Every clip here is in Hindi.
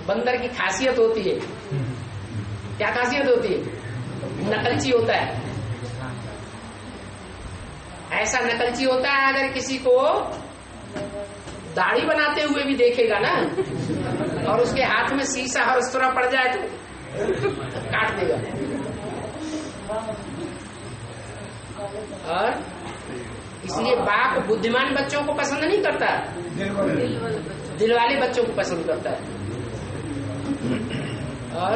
बंदर की खासियत होती है। क्या खासियत होती है? नकलची होता है। ऐसा नकलची होता है, अगर किसी को दाढ़ी बनाते हुए भी देखेगा ना और उसके हाथ में शीशा और उस तरह पड़ जाए तो काट देगा। और इसलिए बाप बुद्धिमान बच्चों को पसंद नहीं करता, दिल वाले बच्चों को पसंद करता है। और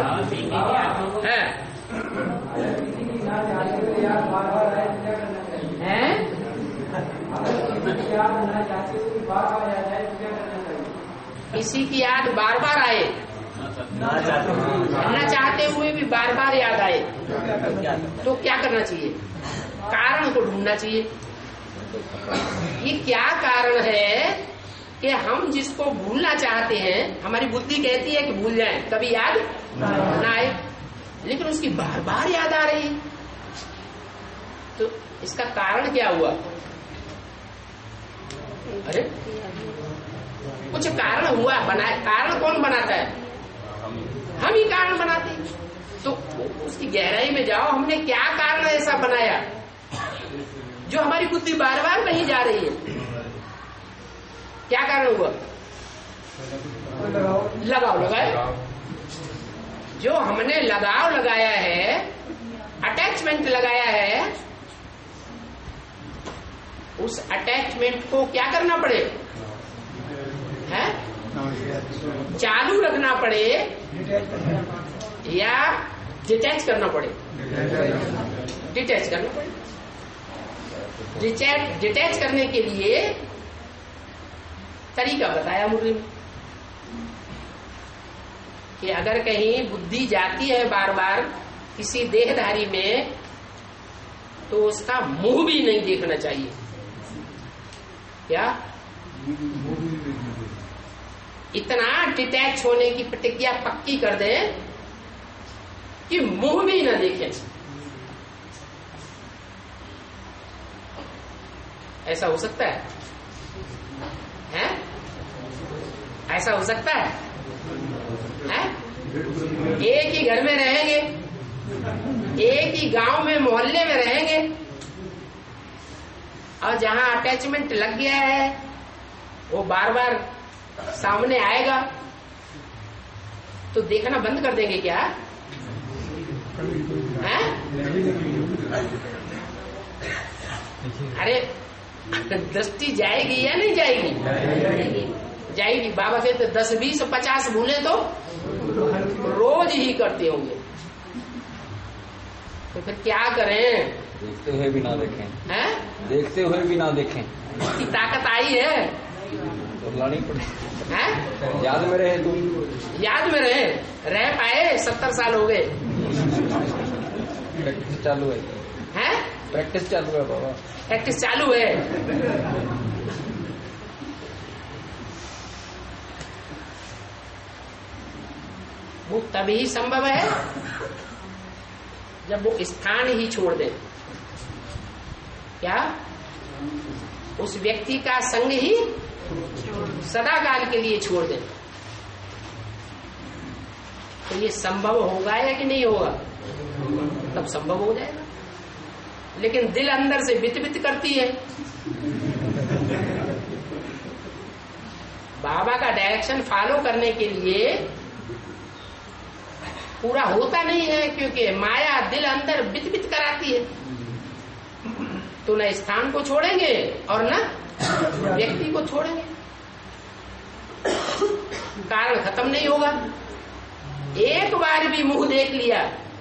किसी की याद बार बार आए, न चाहते हुए भी बार बार याद आए, तो क्या करना चाहिए? कारण को ढूंढना चाहिए। ये क्या कारण है कि हम जिसको भूलना चाहते हैं, हमारी बुद्धि कहती है कि भूल जाएं, कभी याद ना आए, लेकिन उसकी बार बार याद आ रही है। तो इसका कारण क्या हुआ? अरे कुछ कारण हुआ, बनाए। कारण कौन बनाता है? हम ही कारण बनाते हैं। तो उसकी गहराई में जाओ, हमने क्या कारण ऐसा बनाया जो हमारी बुद्धि बार बार नहीं जा रही है? क्या कारण हुआ? लगाव लगाया। जो हमने लगाव लगाया है, अटैचमेंट लगाया है, उस अटैचमेंट को क्या करना पड़े? है चालू रखना पड़े या डिटैच करना पड़े? डिटैच करना पड़े। डिटैच करने के लिए तरीका बताया मुरली में कि अगर कहीं बुद्धि जाती है बार बार किसी देहधारी में, तो उसका मुंह भी नहीं देखना चाहिए। क्या? इतना डिटैच होने की प्रतिज्ञा पक्की कर दे कि मुंह भी न देखें। ऐसा हो सकता है? हैं? ऐसा हो सकता है? हैं? एक ही घर में रहेंगे, एक ही गांव में मोहल्ले में रहेंगे, और जहां अटैचमेंट लग गया है वो बार बार सामने आएगा, तो देखना बंद कर देंगे क्या? हैं? अरे दृष्टि जाएगी या नहीं जाएगी? जाएगी। बाबा कहते 10, 20, 50 भूले तो रोज ही करते होंगे। तो फिर क्या करें? देखते हुए भी ना देखें। हैं? देखते हुए भी ना देखें। इसकी ताकत आई है तो लानी पड़े। हैं? याद में रहे तुम, याद में रह पाए? 70 साल हो गए। प्रैक्टिस चालू है। हैं? प्रैक्टिस चालू है बाबा। प्रैक्टिस चालू है। वो तभी संभव है जब वो स्थान ही छोड़ दे। क्या? उस व्यक्ति का संग ही सदा काल के लिए छोड़ दे। तो ये संभव होगा या कि नहीं होगा? तब संभव हो जाएगा। लेकिन दिल अंदर से बित बित करती है। बाबा का डायरेक्शन फॉलो करने के लिए पूरा होता नहीं है, क्योंकि माया दिल अंदर बित बित कराती है। तो न स्थान को छोड़ेंगे और न व्यक्ति को छोड़ेंगे, कारण खत्म नहीं होगा। एक बार भी मुंह देख लिया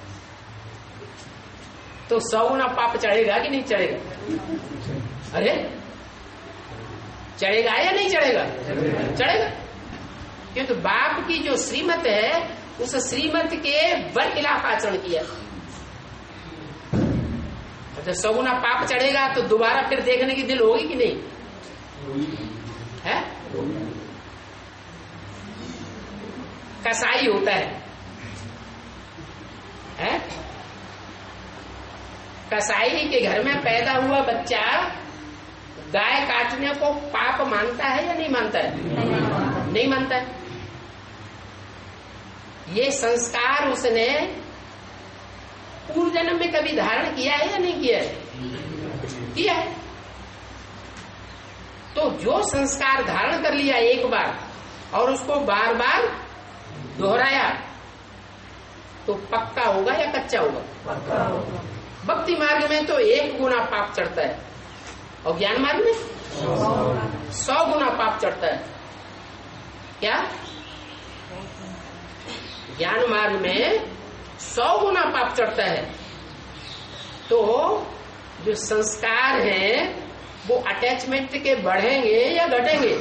तो 100 गुना पाप चढ़ेगा कि नहीं चढ़ेगा? अरे चढ़ेगा या नहीं चढ़ेगा? चढ़ेगा। क्योंकि बाप की जो श्रीमत है, उस श्रीमत के बरखिलाफ आचरण किया। जब 100 गुना पाप चढ़ेगा तो दोबारा फिर देखने की दिल होगी कि नहीं? है? कसाई होता है? कसाई के घर में पैदा हुआ बच्चा गाय काटने को पाप मानता है या नहीं मानता है? नहीं मानता है। ये संस्कार उसने पूर्व जन्म में कभी धारण किया है या नहीं किया है? किया है। तो जो संस्कार धारण कर लिया एक बार और उसको बार बार दोहराया तो पक्का होगा या कच्चा होगा? पक्का होगा। भक्ति मार्ग में तो 1 गुना पाप चढ़ता है और ज्ञान मार्ग में 100 गुना पाप चढ़ता है। क्या? ज्ञान मार्ग में 100 गुना पाप चढ़ता है। तो जो संस्कार है वो अटैचमेंट के बढ़ेंगे या घटेंगे?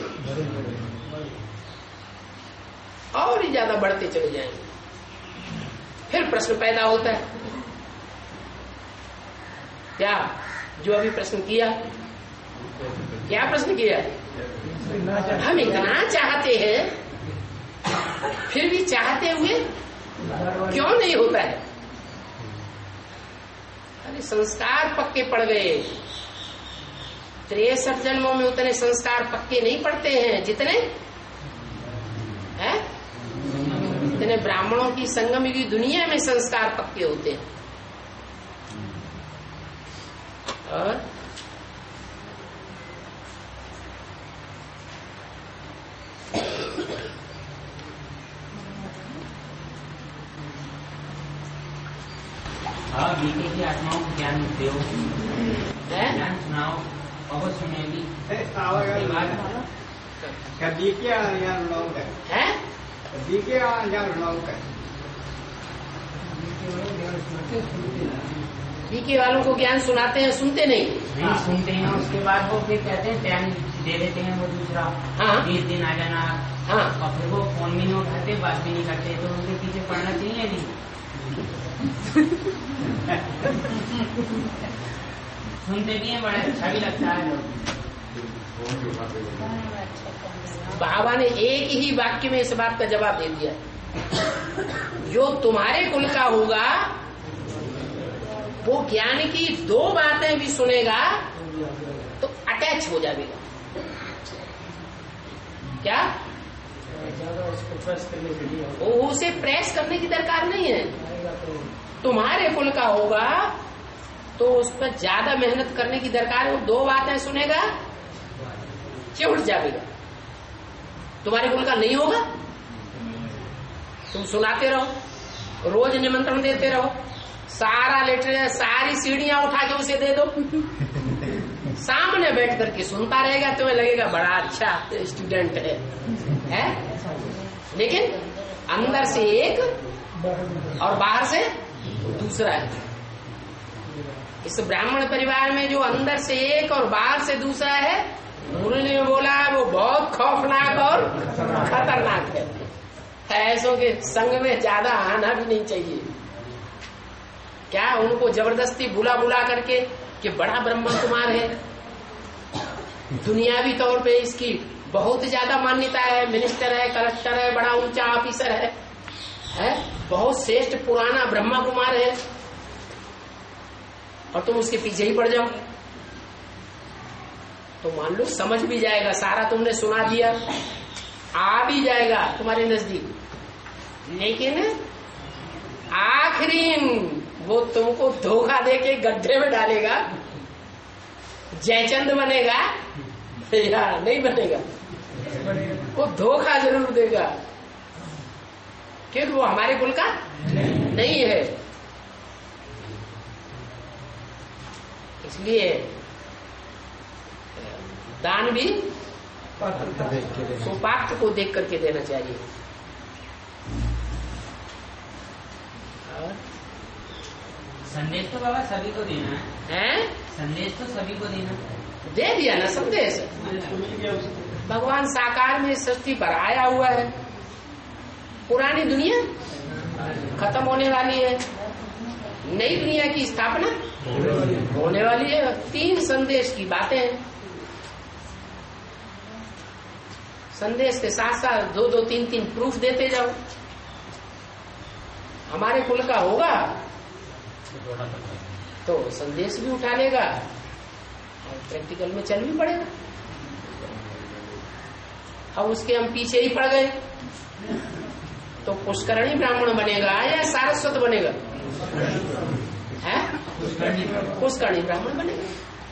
और ही ज्यादा बढ़ते चले जाएंगे। फिर प्रश्न पैदा होता है, क्या जो अभी प्रश्न किया, क्या प्रश्न किया? हम इतना चाहते हैं फिर भी चाहते हुए क्यों नहीं होता है? अरे संस्कार पक्के पड़ गए। 63 जन्मों में उतने संस्कार पक्के नहीं पड़ते हैं जितने हैं, इतने ब्राह्मणों की संगम की दुनिया में संस्कार पक्के होते हैं। और बीते की आत्माओं को ज्ञान दो, ज्ञान सुनाओ, अवश्य सुने भी बीके वालों को ज्ञान सुनाते हैं, सुनते नहीं सुनते हैं। उसके बाद वो फिर कहते हैं टाइम दे देते हैं वो दूसरा। हाँ 20 दिन आ जाना। हाँ और फिर वो फोन भी नहीं उठाते, बात भी नहीं करते। तो उनके पीछे पड़ना चाहिए नहीं? सुनते भी हैं, बड़ा अच्छा भी लगता है। बाबा ने एक ही वाक्य में इस बात का जवाब दे दिया, जो तुम्हारे कुल का होगा वो ज्ञान की 2 बातें भी सुनेगा तो अटैच हो जाएगा। क्या? उसे प्रेस करने की दरकार नहीं है। तुम्हारे कुल का होगा तो उस पर ज्यादा मेहनत करने की दरकार है। वो 2 बातें सुनेगा चिढ़ जाएगा। तुम्हारे कुल का नहीं होगा, तुम सुनाते रहो, रोज निमंत्रण देते रहो, सारा लेटर सारी सीढ़ियां उठा के उसे दे दो, सामने बैठ करके सुनता रहेगा। तुम्हें लगेगा बड़ा अच्छा स्टूडेंट है? लेकिन अंदर से एक और बाहर से दूसरा है। इस ब्राह्मण परिवार में जो अंदर से एक और बाहर से दूसरा है, मुरली ने बोला वो बहुत खौफनाक और खतरनाक है। ऐसों के संग में ज्यादा आना भी नहीं चाहिए। क्या उनको जबरदस्ती बुला करके कि बड़ा ब्रह्म कुमार है, दुनियावी तौर पे इसकी बहुत ज्यादा मान्यता है, मिनिस्टर है, कलेक्टर है, बड़ा ऊंचा ऑफिसर है, बहुत श्रेष्ठ पुराना ब्रह्मा कुमार है, और तुम उसके पीछे ही पड़ जाओ तो मान लो समझ भी जाएगा, सारा तुमने सुना दिया, आ भी जाएगा तुम्हारे नजदीक, लेकिन आखिरी वो तुमको धोखा देके गड्ढे में डालेगा। जयचंद बनेगा या नहीं बनेगा, वो धोखा जरूर देगा, क्योंकि वो हमारे कुल का नहीं है। इसलिए दान भी सुपात्र को देख करके देना चाहिए। संदेश तो बाबा सभी को देना है? संदेश तो सभी को देना। दे दिया ना संदेश। भगवान साकार में सृष्टि पर आया हुआ है, पुरानी दुनिया खत्म होने वाली है, नई दुनिया की स्थापना होने वाली है। 3 संदेश की बातें हैं। संदेश के साथ साथ 2-2, 3-3 प्रूफ देते जाओ। हमारे कुल का होगा तो संदेश भी उठा लेगा और प्रैक्टिकल में चल भी पड़ेगा। अब उसके हम पीछे ही पड़ गए, तो पुष्करणी ब्राह्मण बनेगा या सारस्वत बनेगा? है पुष्करणी ब्राह्मण बनेगा।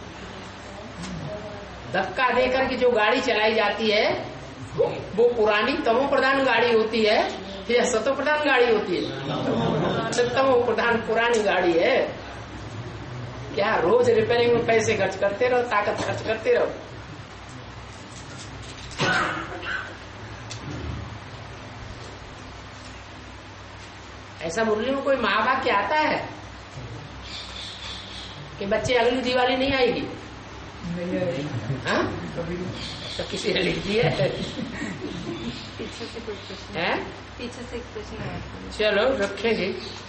धक्का देकर के जो गाड़ी चलाई जाती है वो पुरानी तमो प्रधान गाड़ी होती है या सतो प्रधान गाड़ी होती है? तमो प्रधान पुरानी गाड़ी है। क्या रोज रिपेयरिंग में पैसे खर्च करते रहो, ताकत खर्च करते रहो। ऐसा मुरली में कोई महावाक्य आता है कि बच्चे अगली दिवाली नहीं आएगी? हाँ? तो किसी ने लिख दिया है? पीछे से कोई प्रश्न है? पीछे से एक प्रश्न है। चलो रखेंगे,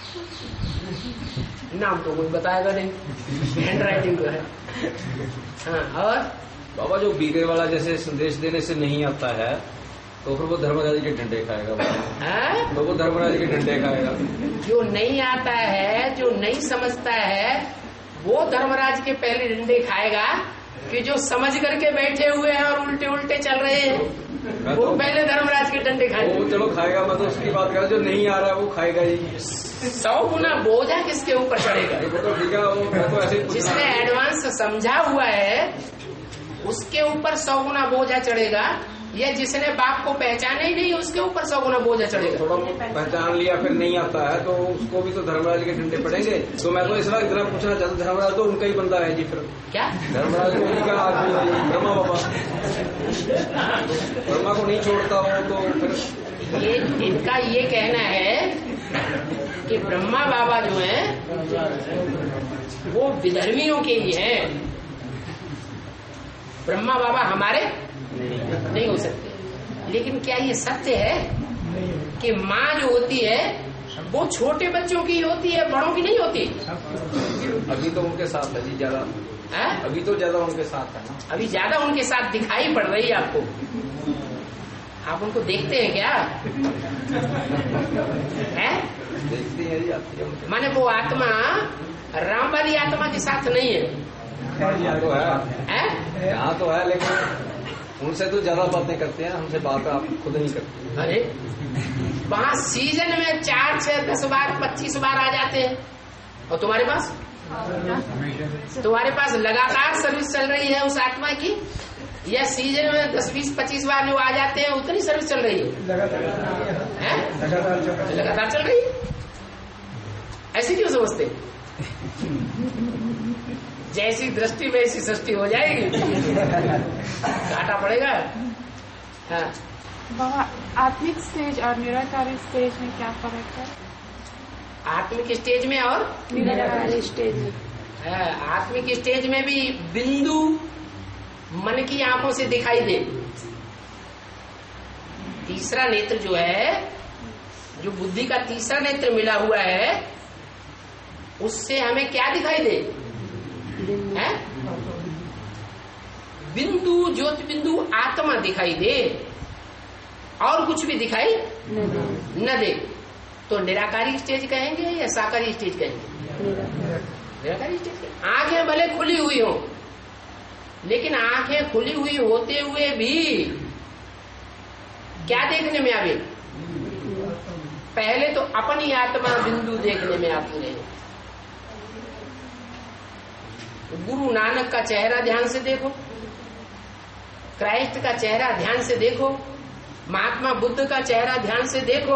नाम तो कोई बताएगा नहीं, हैंड राइटिंग तो है। हाँ, और बाबा जो बीगे वाला जैसे संदेश देने से नहीं आता है तो फिर वो धर्मराज के डंडे खाएगा। है? तो वो धर्मराज के डंडे खाएगा। जो नहीं आता है, जो नहीं समझता है, वो धर्मराज के पहले डंडे खाएगा कि जो समझ करके बैठे हुए हैं और उल्टे उल्टे चल रहे हैं वो पहले धर्मराज के डंडे खाएंगे। वो चलो खाएगा, मैं तो उसकी बात कर रहा हूं, जो नहीं आ रहा है वो खाएगा ही। 100 गुना बोझा किसके ऊपर चढ़ेगा? तो ठीक है, वो तो ऐसे जिसने एडवांस समझा हुआ है उसके ऊपर 100 गुना बोझा चढ़ेगा, या जिसने बाप को पहचाने ही नहीं उसके ऊपर 100 गुना बोझा चढ़ेगा। थोड़ा पहचान लिया फिर नहीं आता है तो उसको भी तो धर्मराज के डंडे पड़ेंगे। तो मैं तो इस बार इतना पूछना चाहता हूँ, धर्मराज तो उनका ही बंदा है जी। फिर क्या धर्मराज को उनका आदमी है जी, ब्रह्मा बाबा। ब्रह्मा को नहीं छोड़ता हो तो फिर ये इनका ये कहना है कि ब्रह्मा बाबा जो है वो विधर्मियों के ही हैं। ब्रह्मा बाबा हमारे नहीं हो सकते। लेकिन क्या ये सत्य है कि माँ जो होती है वो छोटे बच्चों की होती है, बड़ों की नहीं होती? अभी तो उनके साथ है जी ज्यादा। अभी तो ज्यादा उनके साथ है ना। अभी ज्यादा उनके साथ दिखाई पड़ रही है आपको। आप उनको देखते हैं क्या? है? देखती है जी, आती है उनके। माने वो आत्मा रामवादी आत्मा के साथ नहीं है। यहाँ तो है, यहाँ तो है, लेकिन उनसे तो ज्यादा बातें करते हैं, हमसे बात आप खुद नहीं करते। अरे वहाँ सीजन में 4, 6, 10 बार 25 बार आ जाते हैं, और तुम्हारे पास लगातार सर्विस चल रही है उस आत्मा की, या सीजन में 10, 20, 25 बार जो आ जाते हैं उतनी सर्विस चल रही है? लगातार चल रही है। ऐसे क्यों समझते? जैसी दृष्टि वैसी सृष्टि हो जाएगी, घाटा पड़ेगा। हाँ। बाबा, आत्मिक स्टेज और निराकारी स्टेज में क्या फर्क है? आत्मिक स्टेज में और निराकारी स्टेज में? आत्मिक स्टेज में भी बिंदु मन की आंखों से दिखाई दे। तीसरा नेत्र जो है, जो बुद्धि का तीसरा नेत्र मिला हुआ है, उससे हमें क्या दिखाई दे? है? बिंदु, ज्योति बिंदु आत्मा दिखाई दे, और कुछ भी दिखाई न दे। तो निराकारी स्टेज कहेंगे या साकारी स्टेज कहेंगे? निराकारी स्टेज। आंखें भले खुली हुई हो, लेकिन आंखें खुली हुई होते हुए भी क्या देखने में आवे? पहले तो अपनी आत्मा बिंदु देखने में आती रहे। गुरु नानक का चेहरा ध्यान से देखो, क्राइस्ट का चेहरा ध्यान से देखो, महात्मा बुद्ध का चेहरा ध्यान से देखो,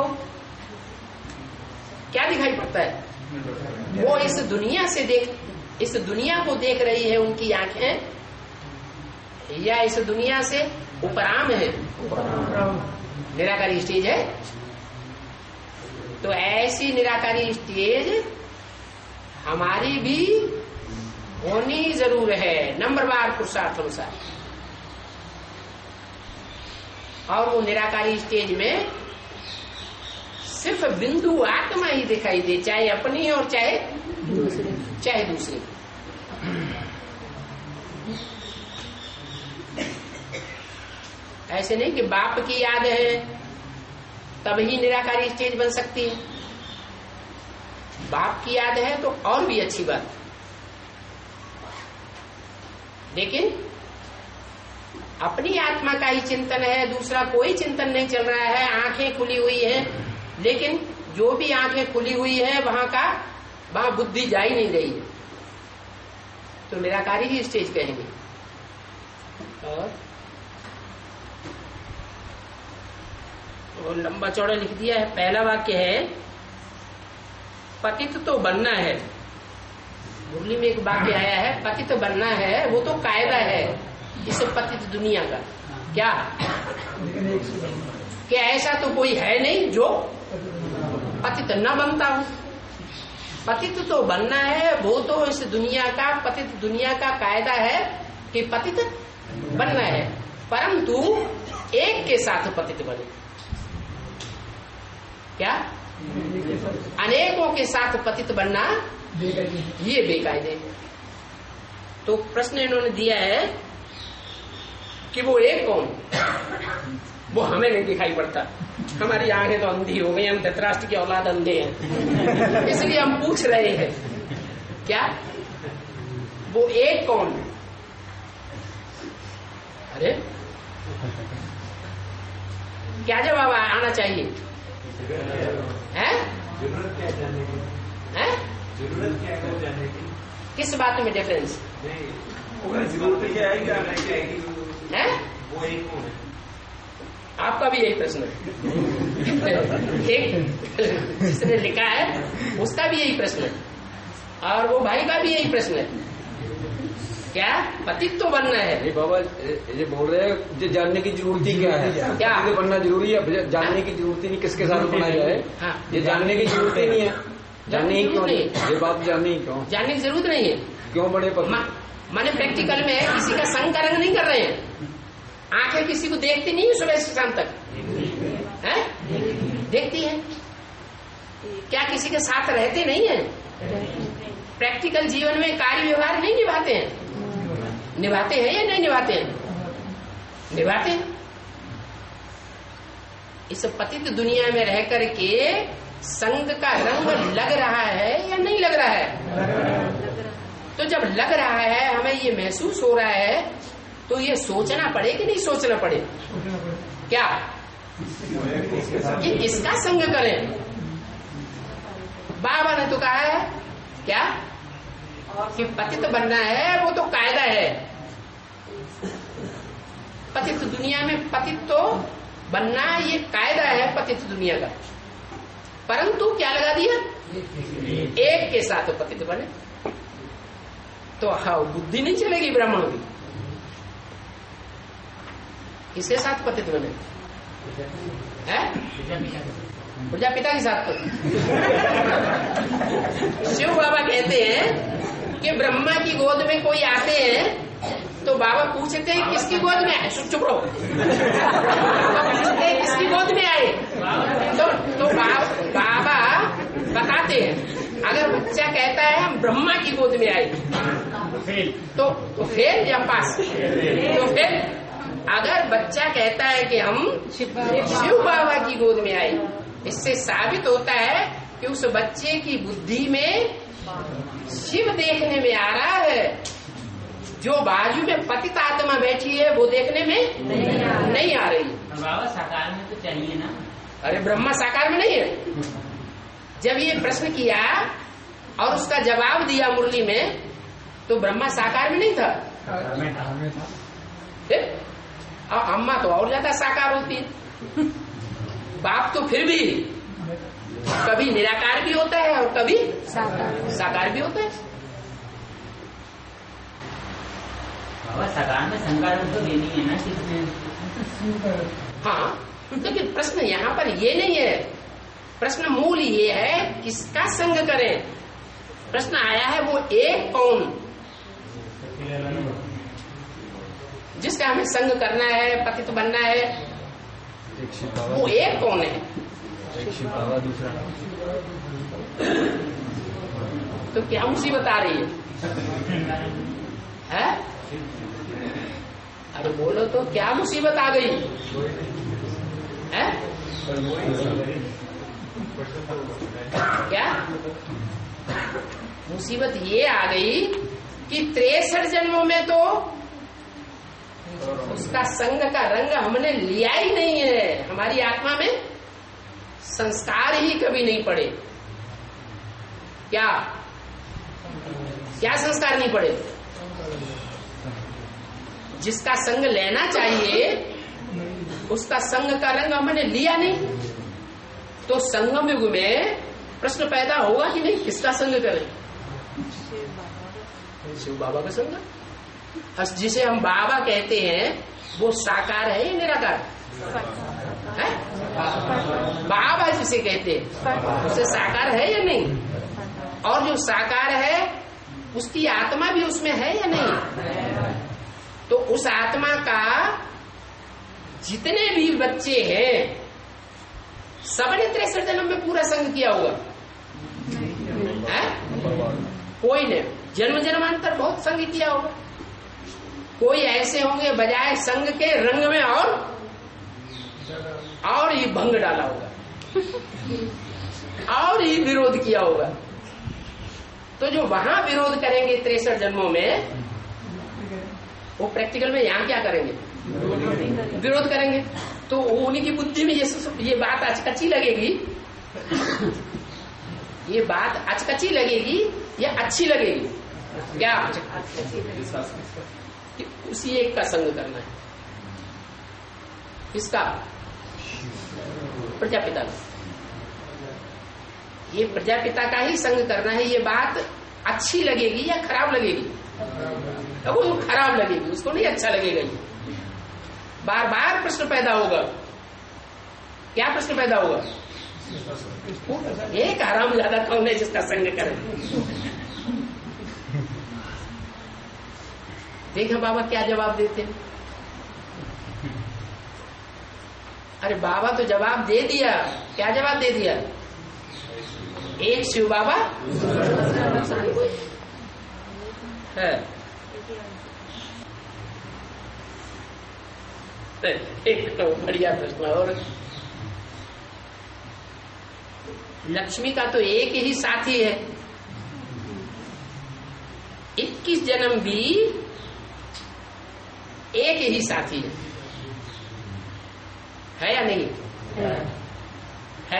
क्या दिखाई पड़ता है? वो इस दुनिया को देख रही है उनकी आंखें, या इस दुनिया से उपराम है? निराकारी स्टेज है। तो ऐसी निराकारी स्टेज हमारी भी होनी जरूर है, नंबरवार पुरुषार्थ अनुसार। और वो निराकारी स्टेज में सिर्फ बिंदु आत्मा ही दिखाई दे, चाहे अपनी और चाहे दूसरी। ऐसे नहीं कि बाप की याद है तब ही निराकारी स्टेज बन सकती है। बाप की याद है तो और भी अच्छी बात, लेकिन अपनी आत्मा का ही चिंतन है, दूसरा कोई चिंतन नहीं चल रहा है, आंखें खुली हुई है, लेकिन जो भी आंखें खुली हुई है वहां बुद्धि जा ही नहीं रही है, तो निराकारी ही स्टेज कहेंगे। और लंबा चौड़ा लिख दिया है। पहला वाक्य है पतित तो बनना है। मुरली में एक वाक्य आया है पतित बनना है, वो तो कायदा है इस पतित दुनिया का। क्या ऐसा तो कोई है नहीं जो पतित न बनता हो। पतित तो बनना है, वो तो इस दुनिया का, पतित दुनिया का कायदा है कि पतित बनना है, परंतु एक के साथ पतित बने। क्या अनेकों के साथ पतित बनना ये बेकायदे। तो प्रश्न इन्होंने दिया है कि वो एक कौन, वो हमें नहीं दिखाई पड़ता, हमारी आंखें तो अंधी हो गई, हम धृतराष्ट्र की औलाद अंधे हैं, इसलिए हम पूछ रहे हैं क्या वो एक कौन। अरे क्या जवाब आना चाहिए है? हैं? जरूरत क्या है जाने की? किस बात में डिफरेंस जरूरत क्या है जानने की है? वो एक कौन है? आपका भी यही प्रश्न है। एक जिसने लिखा है उसका भी यही प्रश्न है और वो भाई का भी यही प्रश्न है। क्या पतित तो बनना है? ये बाबा ये बोल रहे हैं जो जानने की जरूरत ही क्या है? क्या बनना जरूरी है? जानने की जरूरत ही नहीं, किसके साथ बना जाए ये जानने की जरूरत ही नहीं है। जानने ही क्यों नहीं? ये बात जानने ही क्यों? जानने की जरूरत नहीं है। क्यों बड़े माने प्रैक्टिकल में किसी का संग का रंग नहीं कर रहे हैं। आंखें किसी को देखती नहीं है सुबह से शाम तक है? देखती है। क्या किसी के साथ रहते नहीं है? प्रैक्टिकल जीवन में कार्य व्यवहार नहीं निभाते हैं। निभाते हैं या नहीं निभाते हैं? निभाते हैं। इस पतित दुनिया में रह करके संग का रंग लग रहा है या नहीं लग रहा है? तो जब लग रहा है, हमें ये महसूस हो रहा है, तो ये सोचना पड़े कि नहीं सोचना पड़े? क्या ये किसका संग करें? बाबा ने तो कहा है क्या कि पतित बनना है, वो तो कायदा है। पतित दुनिया में पतित तो बनना ये कायदा है पतित दुनिया का, परंतु क्या लगा दिया? एक के साथ पतित बने। तो हाँ, बुद्धि नहीं चलेगी ब्राह्मण की। किसके साथ पतित बने? प्रजापिता के साथ। शिव बाबा कहते हैं कि ब्रह्मा की गोद में कोई आते हैं तो बाबा पूछते हैं किसकी गोद में आए? चुप रहो। पूछते हैं किसकी गोद में आए? तो बाबा बताते हैं अगर बच्चा कहता है हम ब्रह्मा की गोद में आए तो फेल या पास? तो फिर अगर बच्चा कहता है कि हम शिव बाबा की गोद में आए, इससे साबित होता है कि उस बच्चे की बुद्धि में शिव देखने में आ रहा है, जो बाजू में पतित आत्मा बैठी है वो देखने में नहीं आ रही। बाबा साकार में तो चाहिए ना? अरे ब्रह्मा साकार में नहीं है। जब ये प्रश्न किया और उसका जवाब दिया मुरली में, तो ब्रह्मा साकार में नहीं था। और अम्मा तो और ज्यादा साकार होती है। बाप तो फिर भी कभी निराकार भी होता है और कभी साकार भी होता है। बाबा साकार में संकार तो लेनी है ना किसने? हाँ, लेकिन प्रश्न यहाँ पर ये नहीं है। प्रश्न मूल ये है किसका संग करें। प्रश्न आया है वो एक कौन, जिसका हमें संग करना है, पतित बनना है, वो एक कौन है? तो क्या मुसीबत आ रही है? अरे बोलो तो क्या मुसीबत आ गई है? क्या मुसीबत ये आ गई कि 63 जन्मों में तो उसका संग का रंग हमने लिया ही नहीं है। हमारी आत्मा में संस्कार ही कभी नहीं पड़े। क्या क्या संस्कार नहीं पड़े? जिसका संग लेना चाहिए उसका संग का रंग हमने लिया नहीं, तो संगम युग में प्रश्न पैदा होगा कि नहीं, किसका संग करें? शिव बाबा का संग। जिसे हम बाबा कहते हैं वो साकार है या निराकार है? बाबा जिसे कहते हैं उसे साकार है या नहीं? और जो साकार है उसकी आत्मा भी उसमें है या नहीं? तो उस आत्मा का जितने भी बच्चे हैं सबने 63 जन्म में पूरा संग किया होगा है? कोई ने जन्म जन्मांतर बहुत संग किया होगा। कोई ऐसे होंगे बजाय संग के रंग में और ही भंग डाला होगा और ही विरोध किया होगा। तो जो वहां विरोध करेंगे 63 जन्मों में, वो प्रैक्टिकल में यहाँ क्या करेंगे? विरोध करेंगे। तो उन्हीं की बुद्धि में ये बात अचकची लगेगी, ये बात अचकची लगेगी या अच्छी लगेगी? क्या कि उसी एक का संग करना है। किसका? प्रजापिता का। ये प्रजापिता का ही संग करना है। ये बात अच्छी लगेगी या खराब लगेगी? तो वो खराब लगेगी, उसको नहीं अच्छा लगेगा। ये बार बार प्रश्न पैदा होगा। क्या प्रश्न पैदा होगा? एक हराम ज्यादा कौन है जिसका संग करे? देखा बाबा क्या जवाब देते? अरे बाबा तो जवाब दे दिया। क्या जवाब दे दिया? एक शिव बाबा है। एक तो बढ़िया प्रश्न। और लक्ष्मी का तो एक ही साथी है। 21 जन्म भी एक ही साथी है या नहीं है?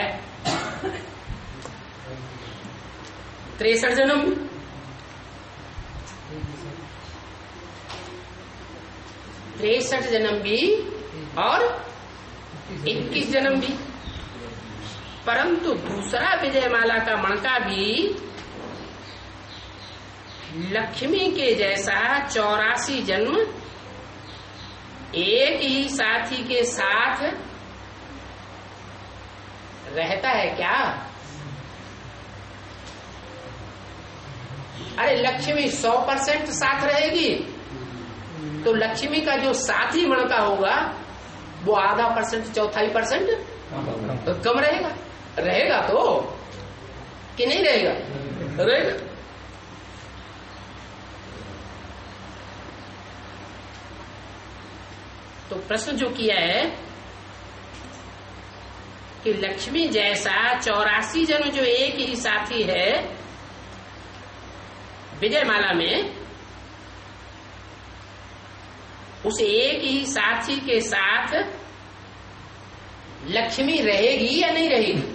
63 जन्म 63 जन्म भी और 21 जन्म भी। परंतु दूसरा विजयमाला का मणका भी लक्ष्मी के जैसा 84 जन्म एक ही साथी के साथ रहता है क्या? अरे लक्ष्मी 100% साथ रहेगी तो लक्ष्मी का जो साथी मणका होगा वो आधा %, 1/4% तो कम रहेगा। रहेगा तो कि नहीं रहेगा? रहेगा। तो प्रश्न जो किया है कि लक्ष्मी जैसा 84 जन्म जो एक ही साथी है विजयमाला में, उस एक ही साथी के साथ लक्ष्मी रहेगी या नहीं रहेगी?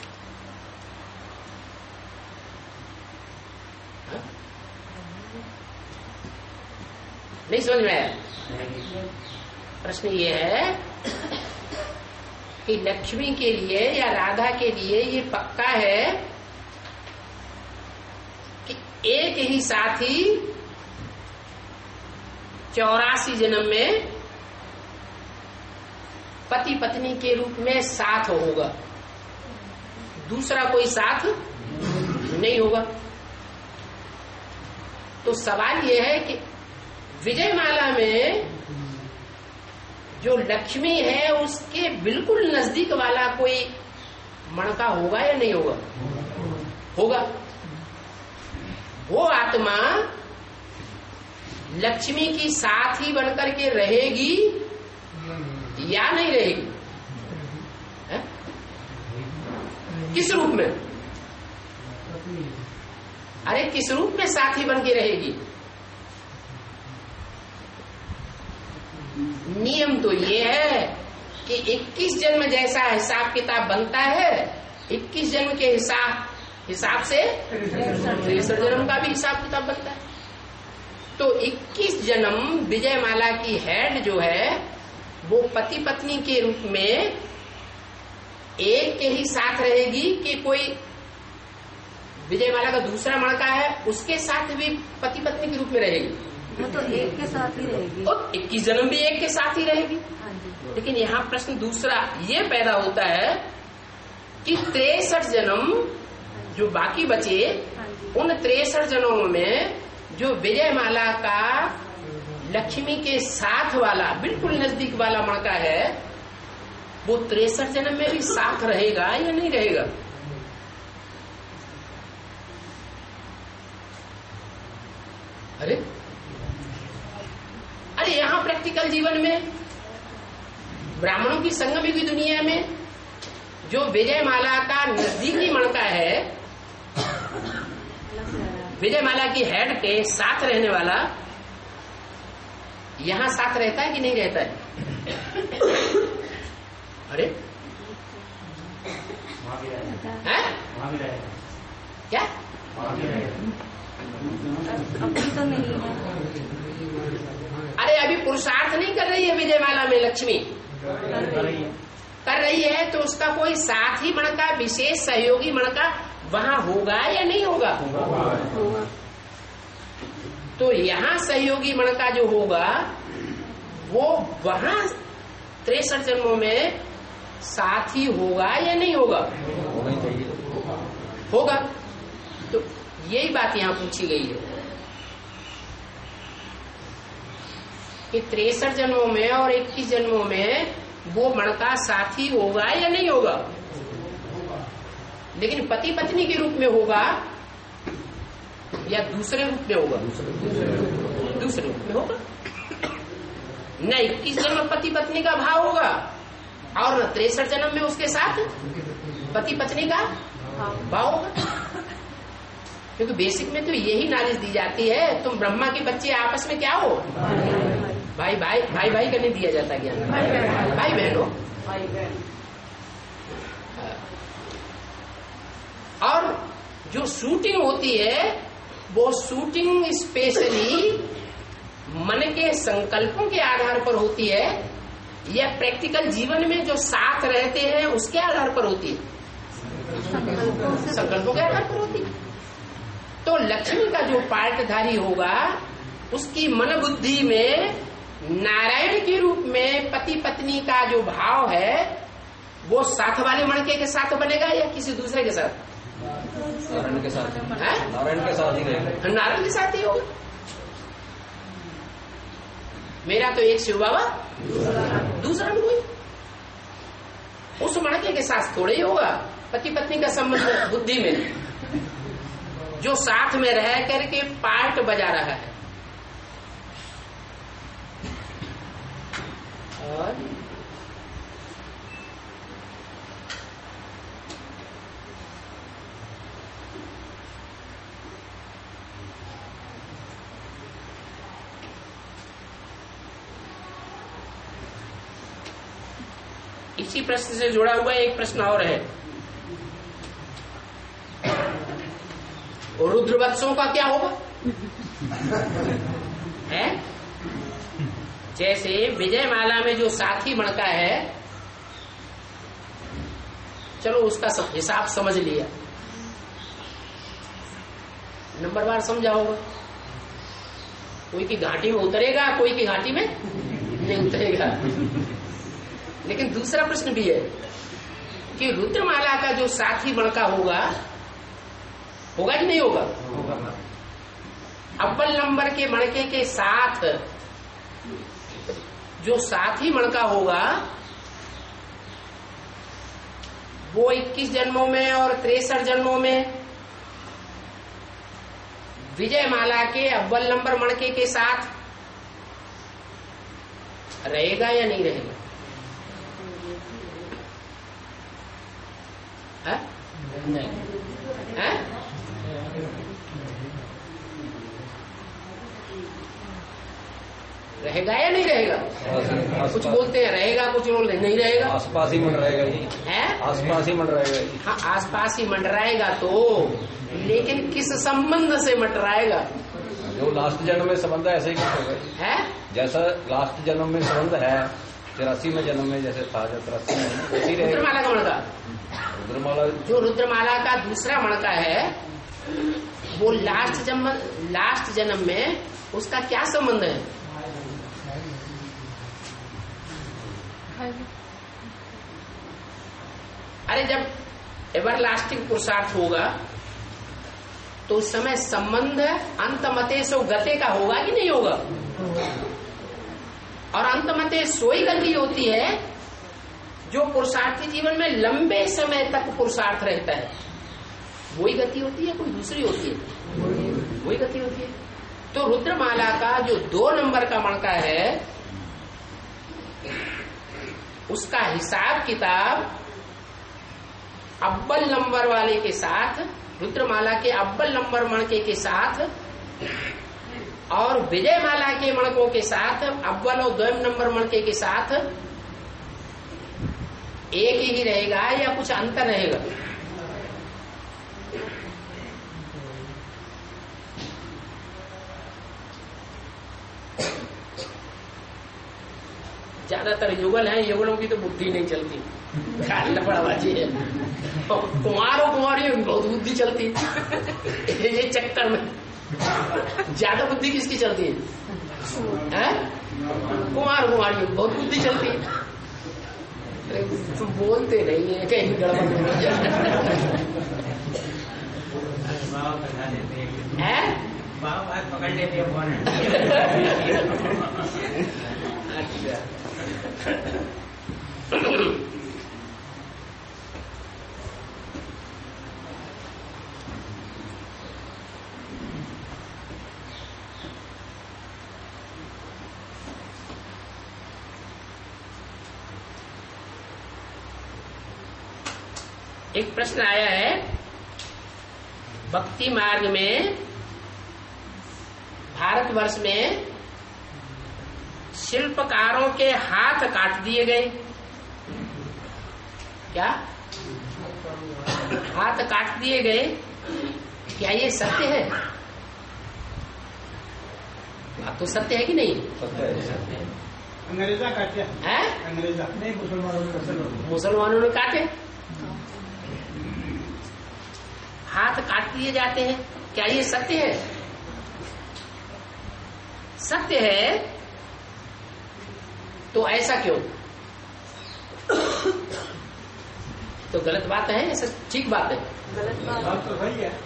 नहीं समझ में आया? प्रश्न ये है कि लक्ष्मी के लिए या राधा के लिए ये पक्का है कि एक ही साथी 84 जन्म में पति पत्नी के रूप में साथ होगा, दूसरा कोई साथ नहीं होगा। तो सवाल यह है कि विजयमाला में जो लक्ष्मी है उसके बिल्कुल नजदीक वाला कोई मणका होगा या नहीं होगा? होगा। वो आत्मा लक्ष्मी की साथी बनकर के रहेगी या नहीं रहेगी? है? किस रूप में? अरे किस रूप में साथी बन के रहेगी? नियम तो ये है कि 21 जन्म जैसा हिसाब किताब बनता है, 21 जन्म के हिसाब से 63 जन्म का भी हिसाब किताब बनता है। तो 21 जन्म विजयमाला की हेड जो है वो पति पत्नी के रूप में एक के ही साथ रहेगी कि कोई विजयमाला का दूसरा मणका है उसके साथ भी पति पत्नी के रूप में रहेगी? वो तो एक के साथ ही रहेगी। और 21 जन्म भी एक के साथ ही रहेगी। हाँ जी। लेकिन यहाँ प्रश्न दूसरा ये पैदा होता है कि 63 जन्म जो बाकी बचे, हाँ जी। उन 63 जन्मों में जो विजयमाला का लक्ष्मी के साथ वाला बिल्कुल नजदीक वाला मणका है वो 63 जन्म में भी साथ रहेगा या नहीं रहेगा? अरे यहाँ प्रैक्टिकल जीवन में ब्राह्मणों की संगम की दुनिया में जो विजयमाला का नजदीकी मणका है, विजयमाला की हेड के साथ रहने वाला, यहां साथ रहता है कि नहीं रहता है? अरे हैं? क्या अभी तो नहीं है। अरे अभी पुरुषार्थ नहीं कर रही है विजयमाला में लक्ष्मी, कर रही है तो उसका कोई साथी मणका, विशेष सहयोगी मणका वहां होगा या नहीं होगा? तो यहाँ सहयोगी मणका जो होगा वो वहां 63 जन्मों में साथी होगा या नहीं होगा? होगा। तो यही बात यहाँ पूछी गई है कि 63 जन्मों में और 21 जन्मों में वो मणका साथी होगा या नहीं होगा? लेकिन पति पत्नी के रूप में होगा या दूसरे रूप में होगा? दूसरे रूप में होगा। न 21 जन्म पति पत्नी का भाव होगा और न 63 जन्म में उसके साथ पति पत्नी का भाव होगा। क्योंकि बेसिक में तो यही नॉलेज दी जाती है, तुम ब्रह्मा के बच्चे आपस में क्या हो? भाई भाई भाई भाई का नहीं दिया जाता ज्ञान, भाई बहन हो। और जो शूटिंग होती है वो शूटिंग स्पेशली मन के संकल्पों के आधार पर होती है या प्रैक्टिकल जीवन में जो साथ रहते हैं उसके आधार पर होती है? संकल्पों के आधार पर होती है। तो लक्ष्मी का जो पार्टधारी होगा उसकी मन बुद्धि में नारायण के रूप में पति पत्नी का जो भाव है वो साथ वाले मणके के साथ बनेगा या किसी दूसरे के साथ? नारायण के साथ। नारायण के साथ ही रहेगा। नारायण के साथ ही होगा। मेरा तो एक शिव बाबा, दूसरा कोई। उस मणके के साथ थोड़े ही होगा पति पत्नी का संबंध बुद्धि में, जो साथ में रह करके पार्ट बजा रहा है। और इसी प्रश्न से जुड़ा हुआ एक प्रश्न और है, रुद्रवत्सों का क्या होगा? है जैसे विजयमाला में जो साथी मणका है, चलो उसका सब हिसाब समझ लिया, नंबरवार समझा होगा। कोई की घाटी में उतरेगा, कोई की घाटी में नहीं उतरेगा। लेकिन दूसरा प्रश्न भी है कि रुद्रमाला का जो साथी मणका होगा कि नहीं होगा? अव्वल नंबर के मणके के साथ जो साथी मणका होगा वो 21 जन्मों में और 63 जन्मों में विजयमाला के अव्वल नंबर मणके के साथ रहेगा या नहीं रहेगा? है? नहीं है? रहेगा या नहीं रहेगा? कुछ बोलते हैं रहेगा, कुछ बोलते हैं नहीं रहेगा। आसपास ही मंडराएगा जी, है आसपास ही मंडराएगा जी। हाँ, आसपास ही मंडराएगा तो, लेकिन किस संबंध से मंडराएगा? जो लास्ट जन्म में संबंध है ऐसे ही कुछ होगा है। जैसा लास्ट जन्म में संबंध है, 83 में जन्म में जैसे था, 83 में वैसे ही रहेगा। रुद्रमाला का मणका, रुद्रमाला जो रुद्रमाला का दूसरा मणका है, वो लास्ट जन्म में उसका क्या संबंध है? अरे जब एवरलास्टिंग पुरुषार्थ होगा तो उस समय संबंध अंतमते सो गते का होगा कि नहीं होगा? और अंतमते सोई गति होती है जो पुरुषार्थी जीवन में लंबे समय तक पुरुषार्थ रहता है। वही गति होती है, कोई दूसरी होती है? वही गति होती है। तो रुद्रमाला का जो 2 नंबर का मणका है, उसका हिसाब किताब अव्वल नंबर वाले के साथ, रुद्रमाला के अव्वल नंबर मणके के साथ और विजयमाला के मणकों के साथ, अव्वल और द्वयम नंबर मणके के साथ एक ही रहेगा या कुछ अंतर रहेगा? ज्यादातर युगल हैं, युगलों की तो बुद्धि नहीं चलती, लफड़ाबाजी है। कुमारों कुमारियों की बहुत बुद्धि चलती ये चक्कर में। ज्यादा बुद्धि किसकी चलती है? कुमार कुमारियों की बहुत बुद्धि चलती है। तुम बोलते नहीं है, कहीं गड़बड़ हो जाए। पकड़ लेते हैं फोन। अच्छा, एक प्रश्न आया है, भक्ति मार्ग में भारतवर्ष में शिल्पकारों के हाथ काट दिए गए। क्या हाथ काट दिए गए? क्या ये सत्य है? बात तो सत्य है कि नहीं? सत्य है। अंग्रेजा काटे हैं? अंग्रेजा नहीं, मुसलमानों ने काटे, हाथ काट दिए जाते हैं। क्या ये सत्य है? सत्य है तो ऐसा क्यों? तो गलत बात है, ऐसा ठीक बात है? गलत बात तो वही है।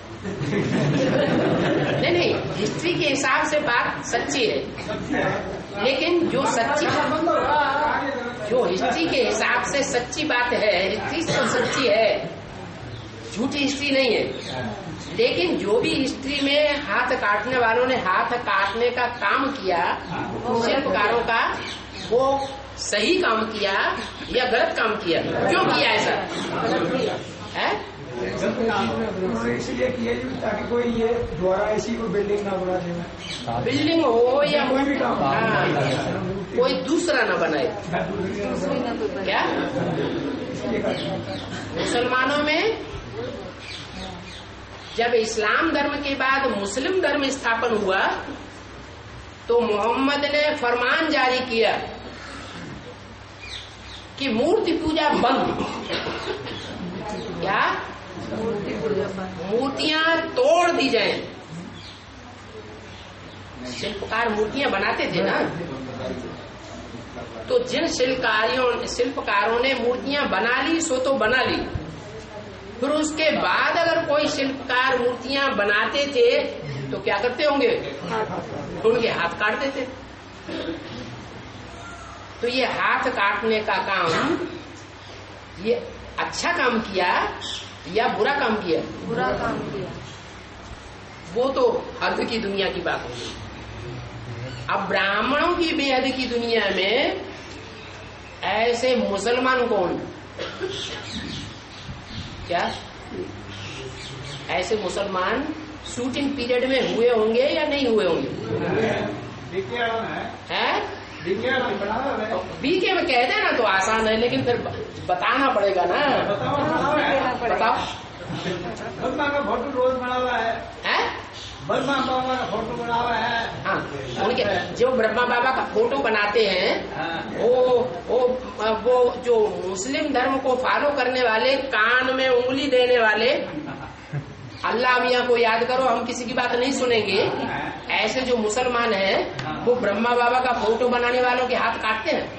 नहीं, हिस्ट्री के हिसाब से बात सच्ची है, लेकिन जो हिस्ट्री के हिसाब से सच्ची बात है, हिस्ट्री तो सच्ची है, झूठी हिस्ट्री नहीं है। लेकिन जो भी हिस्ट्री में हाथ काटने वालों ने हाथ काटने का काम किया, शिल्पकारों का, वो सही काम किया या गलत काम किया? क्यों किया ऐसा? है इसलिए किया ताकि कोई ये द्वारा ऐसी कोई बिल्डिंग ना बना देना, बिल्डिंग हो या कोई भी काम, कोई दूसरा ना बनाए। क्या मुसलमानों में जब इस्लाम धर्म के बाद मुस्लिम धर्म स्थापन हुआ तो मोहम्मद ने फरमान जारी किया कि मूर्ति पूजा बंद। क्या? मूर्तियां तोड़ दी जाएं। शिल्पकार मूर्तियां बनाते थे ना, तो जिन शिल्पकारों ने मूर्तियां बना ली सो तो बना ली, फिर उसके बाद अगर कोई शिल्पकार मूर्तियां बनाते थे तो क्या करते होंगे? उनके हाथ काट देते। तो ये हाथ काटने का काम, ये अच्छा काम किया या बुरा काम किया? बुरा काम किया। वो तो हद की दुनिया की बात होगी। अब ब्राह्मणों की बेहद की दुनिया में ऐसे मुसलमान कौन? क्या ऐसे मुसलमान शूटिंग पीरियड में हुए होंगे या नहीं हुए होंगे? बीके में कह देना तो आसान है, लेकिन फिर बताना पड़ेगा ना। बताओ। ब्रह्मा का फोटो रोज बना हुआ है। ब्रह्मा बाबा का फोटो बना हुआ है। हाँ, उनके जो ब्रह्मा बाबा का फोटो बनाते हैं वो जो मुस्लिम धर्म को फॉलो करने वाले, कान में उंगली देने वाले, अल्लाह मियाँ को याद करो, हम किसी की बात नहीं सुनेंगे, ऐसे जो मुसलमान हैं वो ब्रह्मा बाबा का फोटो बनाने वालों के हाथ काटते हैं।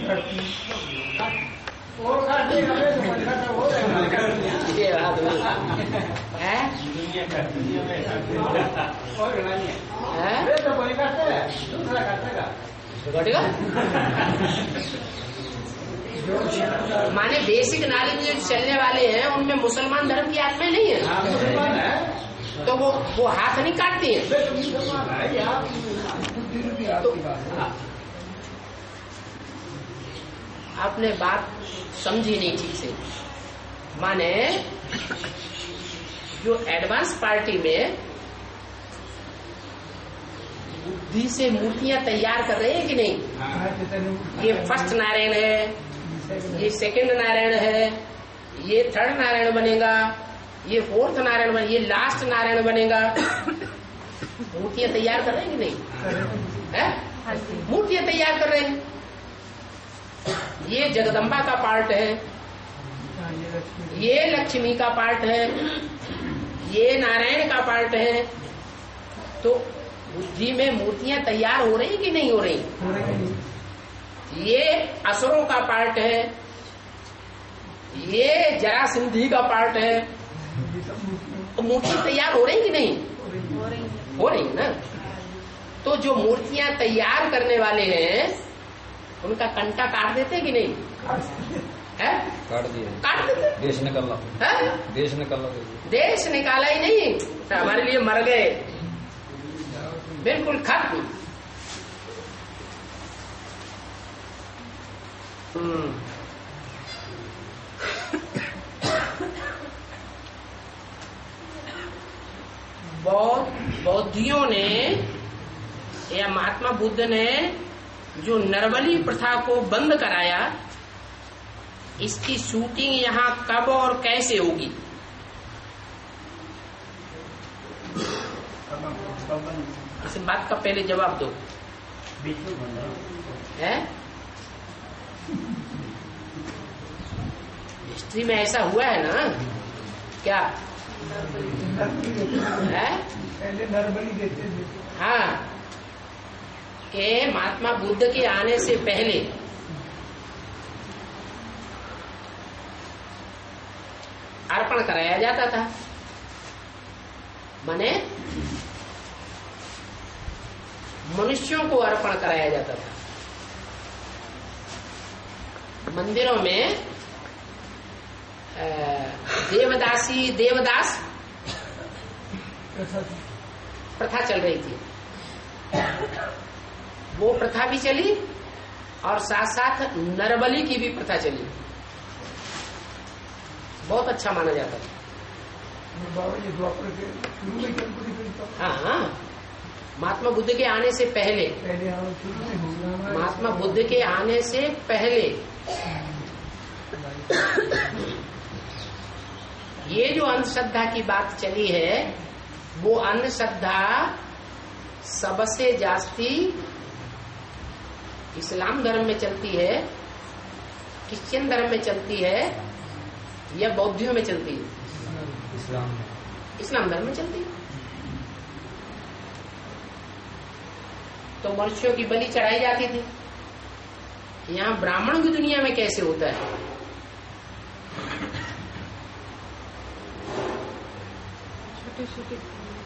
ये बात है। माने बेसिक नॉलेज जो चलने वाले हैं उनमें मुसलमान धर्म की आत्मा नहीं है, तो वो हाथ नहीं काटती है। तो आपने बात समझी नहीं ठीक से। माने जो एडवांस पार्टी में बुद्धि से मूर्तियां तैयार कर रहे हैं कि नहीं, ये फर्स्ट नारायण है, ये सेकंड नारायण है, ये थर्ड नारायण बनेगा, ये फोर्थ नारायण बनेगा, ये लास्ट नारायण बनेगा। मूर्तियां तैयार कर रहे हैं कि नहीं है? मूर्तियां तैयार कर रहे हैं। ये जगदम्बा का पार्ट है, ये लक्ष्मी का पार्ट है, ये नारायण का पार्ट है। तो बुद्धि में मूर्तियां तैयार हो रही कि नहीं हो रही? ये असुरों का पार्ट है, ये जरासंधि का पार्ट है। तो मूर्ति तैयार हो रही कि नहीं? हो रही ना। तो जो मूर्तियां तैयार करने वाले हैं उनका कंटा काट देते कि नहीं? है? काट दिए, काट देते। देश निकाला, देश निकाला, देश निकाला ही नहीं, हमारे लिए मर गए, बिल्कुल खत्म। बौद्धियों ने या महात्मा बुद्ध ने जो नरबली प्रथा को बंद कराया, इसकी शूटिंग यहाँ कब और कैसे होगी? इस बात का पहले जवाब दो। है? हिस्ट्री में ऐसा हुआ है ना? क्या है? पहले नरबली देते थे। हाँ, के महात्मा बुद्ध के आने से पहले अर्पण कराया जाता था। माने मनुष्यों को अर्पण कराया जाता था। मंदिरों में देवदास प्रथा चल रही थी। वो प्रथा भी चली और साथ साथ नरबली की भी प्रथा चली। बहुत अच्छा माना जाता था। हाँ हाँ, महात्मा बुद्ध के आने से पहले, महात्मा बुद्ध के आने से पहले ये जो अंधश्रद्धा की बात चली है, वो अंधश्रद्धा सबसे जास्ती इस्लाम धर्म में चलती है, क्रिश्चियन धर्म में चलती है, या बौद्धियों में चलती है? इस्लाम धर्म में चलती है। तो मनुष्यों की बलि चढ़ाई जाती थी। यहाँ ब्राह्मण की दुनिया में कैसे होता है? छोटे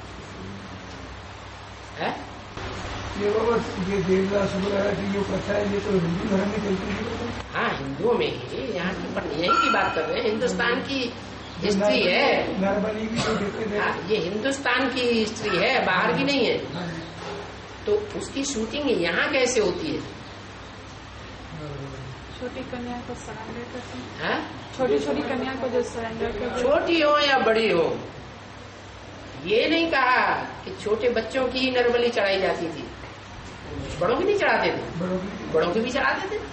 है? ये देवदास वगैरह की जो प्रथा है, ये तो हिंदू धर्म में चलती है। हाँ, हिंदुओं में ही, यहाँ की यही की बात कर रहे हैं। हिंदुस्तान की हिस्ट्री है। नरबली भी तो देते थे। हाँ, ये हिंदुस्तान की हिस्ट्री है, बाहर की नहीं है। तो उसकी शूटिंग यहाँ कैसे होती है? छोटी कन्या को सरेंडर करते हैं। हाँ? छोटी छोटी कन्या को जो सरेंडर करते हैं। छोटी हो या बड़ी हो, ये नहीं कहा कि छोटे बच्चों की नरबली चढ़ाई जाती थी। बड़ों की नहीं चढ़ाते थे, बड़ों की भी चढ़ाते थे,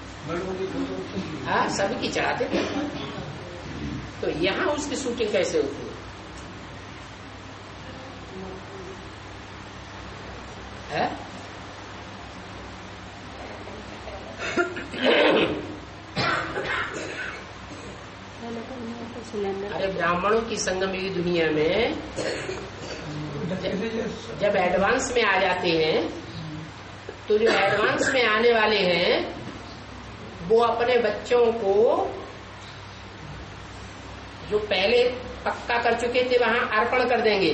हाँ सबकी चढ़ाते थे। तो यहाँ उसकी शूटिंग कैसे होती है? अरे ब्राह्मणों की संगम की दुनिया में जब एडवांस में आ जाते हैं तो जो एडवांस में आने वाले हैं वो अपने बच्चों को जो पहले पक्का कर चुके थे वहां अर्पण कर देंगे।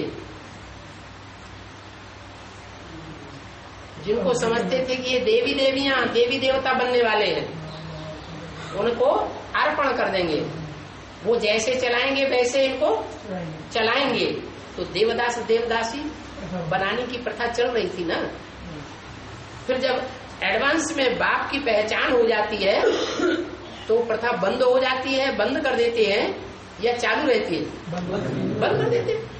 जिनको समझते थे कि ये देवी देवियां देवी देवता बनने वाले हैं उनको अर्पण कर देंगे। वो जैसे चलाएंगे वैसे इनको चलाएंगे। तो देवदास देवदासी बनाने की प्रथा चल रही थी ना। फिर जब एडवांस में बाप की पहचान हो जाती है तो प्रथा बंद हो जाती है, बंद कर देते हैं या चालू रहती है? बंद कर देते हैं।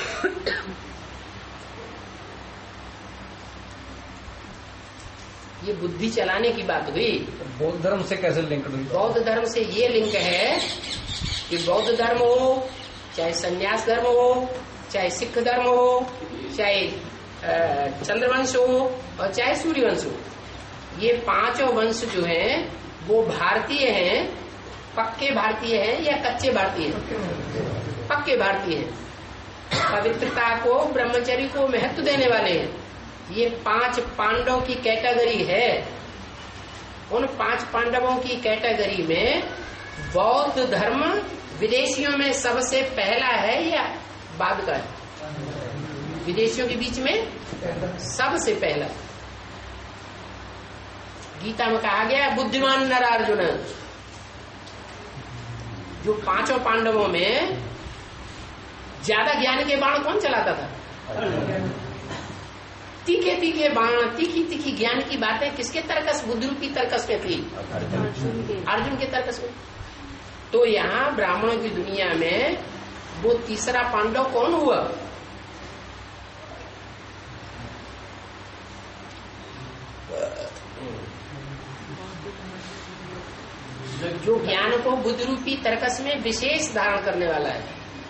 ये बुद्धि चलाने की बात हुई। बौद्ध धर्म से कैसे लिंक हुई? बौद्ध धर्म से ये लिंक है कि बौद्ध धर्म हो, चाहे संन्यास धर्म हो, चाहे सिख धर्म हो, चाहे चंद्रवंश हो और चाहे सूर्यवंश हो, ये पांचों वंश जो हैं वो भारतीय हैं। पक्के भारतीय हैं या कच्चे भारतीय हैं? पक्के भारतीय हैं। पवित्रता को, ब्रह्मचर्य को महत्व देने वाले हैं। ये 5 पांडवों की कैटेगरी है। उन 5 पांडवों की कैटेगरी में बौद्ध धर्म विदेशियों में सबसे पहला है या बाद का है? विदेशियों के बीच में सबसे पहला। गीता में कहा गया बुद्धिमान नर अर्जुन। जो 5 पांडवों में ज्यादा ज्ञान के बाण कौन चलाता था? तीखे तीखे बाण, तीखी तीखी ज्ञान की बातें किसके तर्कस, बुद्धि रूपी तर्कस में थी? अर्जुन के तर्कस में। तो यहाँ ब्राह्मणों की दुनिया में वो तीसरा पांडव कौन हुआ? जो ज्ञान को बुद्धि रूपी तर्कस में विशेष धारण करने वाला है।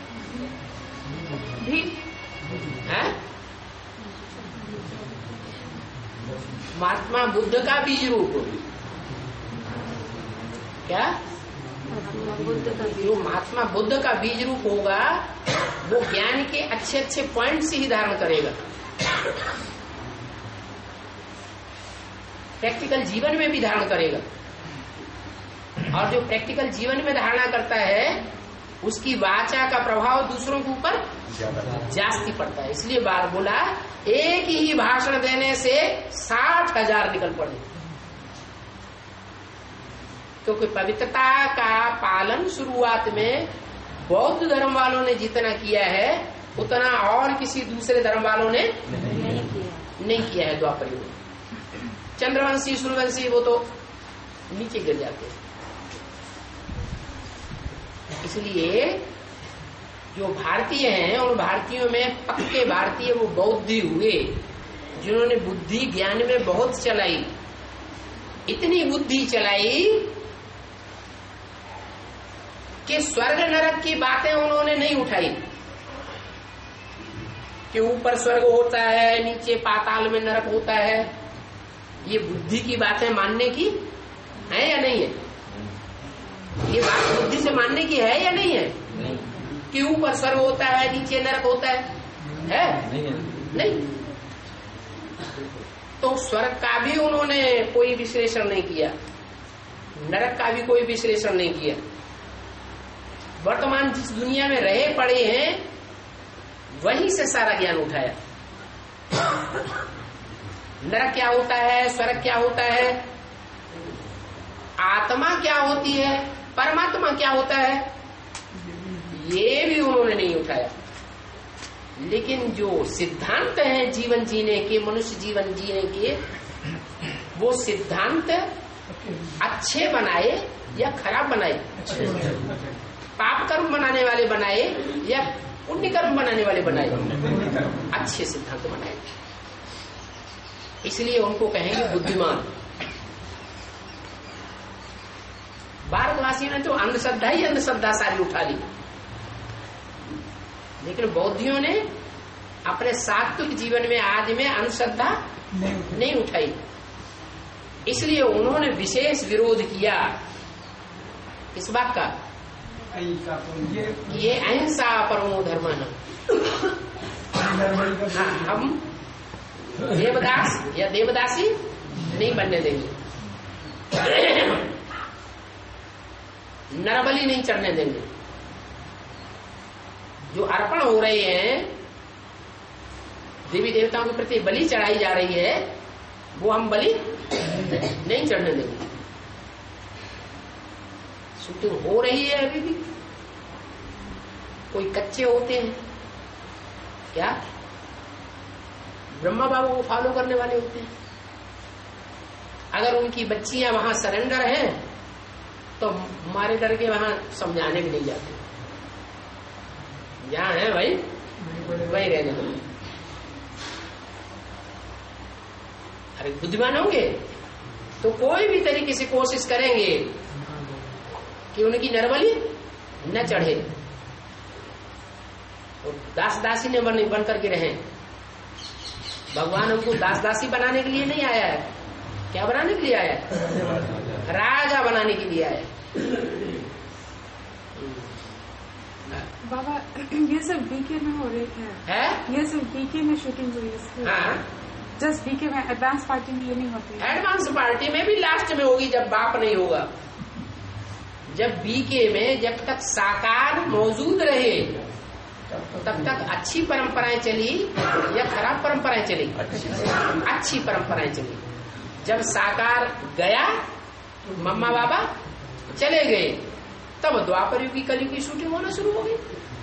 महात्मा बुद्ध का बीज रूप। क्या? जो महात्मा बुद्ध का बीज रूप होगा वो ज्ञान के अच्छे अच्छे पॉइंट से ही धारण करेगा। प्रैक्टिकल जीवन में भी धारण करेगा। और जो प्रैक्टिकल जीवन में धारणा करता है उसकी वाचा का प्रभाव दूसरों के ऊपर जास्ती पड़ता है। इसलिए बार बोला एक ही भाषण देने से 60,000 निकल पड़े। क्योंकि पवित्रता का पालन शुरुआत में बौद्ध धर्म वालों ने जितना किया है उतना और किसी दूसरे धर्म वालों ने नहीं किया है। द्वापर में चंद्रवंशी सूर्यवंशी वो तो नीचे गिर जाते हैं। इसलिए जो भारतीय हैं उन भारतीयों में पक्के भारतीय वो बौद्ध हुए जिन्होंने बुद्धि ज्ञान में बहुत चलाई। इतनी बुद्धि चलाई कि स्वर्ग नरक की बातें उन्होंने नहीं उठाई कि ऊपर स्वर्ग होता है नीचे पाताल में नरक होता है। ये बुद्धि की बातें मानने की है या नहीं है? ये बात बुद्धि से मानने की है या नहीं है? नहीं। कि ऊपर स्वर्ग होता है नीचे नरक होता है? नहीं। तो स्वर्ग का भी उन्होंने कोई विश्लेषण नहीं किया, नरक का भी कोई विश्लेषण नहीं किया। वर्तमान जिस दुनिया में रहे पड़े हैं वहीं से सारा ज्ञान उठाया। नरक क्या होता है, स्वर्ग क्या होता है, आत्मा क्या होती है, परमात्मा क्या होता है, ये भी उन्होंने नहीं उठाया। लेकिन जो सिद्धांत हैं जीवन जीने के, मनुष्य जीवन जीने के, वो सिद्धांत अच्छे बनाए या खराब बनाए, पाप कर्म बनाने वाले बनाए या पुण्य कर्म बनाने वाले बनाए, अच्छे सिद्धांत बनाए। इसलिए उनको कहेंगे बुद्धिमान। भारतवासियों ने तो अंधश्रद्धा ही अंधश्रद्धा सारी उठा ली, लेकिन बौद्धियों ने अपने सात्विक जीवन में आज में अंधश्रद्धा नहीं उठाई। इसलिए उन्होंने विशेष विरोध किया इस बात का, ये अहिंसा परमो धर्म है। हाँ, हम देवदास या देवदासी नहीं बनने देंगे, नरबली नहीं चढ़ने देंगे। जो अर्पण हो रहे हैं, देवी देवताओं के प्रति बलि चढ़ाई जा रही है, वो हम बलि नहीं चढ़ने देंगे। शूटिंग हो रही है अभी भी, कोई कच्चे होते हैं क्या, ब्रह्मा बाबा को फॉलो करने वाले होते हैं। अगर उनकी बच्चियां वहां सरेंडर हैं तो हमारे डर के वहां समझाने भी नहीं जाते, जहां है भाई वही रहने दो। अरे बुद्धिमान होंगे तो कोई भी तरीके से कोशिश करेंगे कि उनकी नरबली न चढ़े, और दास दासी ने बन करके रहे। भगवान हमको दास दासी बनाने के लिए नहीं आया है, क्या बनाने के लिए आया है? राजा बनाने के लिए आया है। बाबा ये सब बीके में हो रही है? ये सब बीके में शूटिंग हुई है? हाँ, जस्ट बीके में, एडवांस पार्टी में ये नहीं होती है? एडवांस पार्टी में भी लास्ट में होगी, जब बाप नहीं होगा। जब बीके में जब तक साकार मौजूद रहे तब तक अच्छी परंपराएं चली या खराब परंपराएं चली? अच्छी परंपराएं चली। जब साकार गया, मम्मा बाबा चले गए, तब द्वापर युग की कलयुग की शूटिंग होना शुरू हो गई।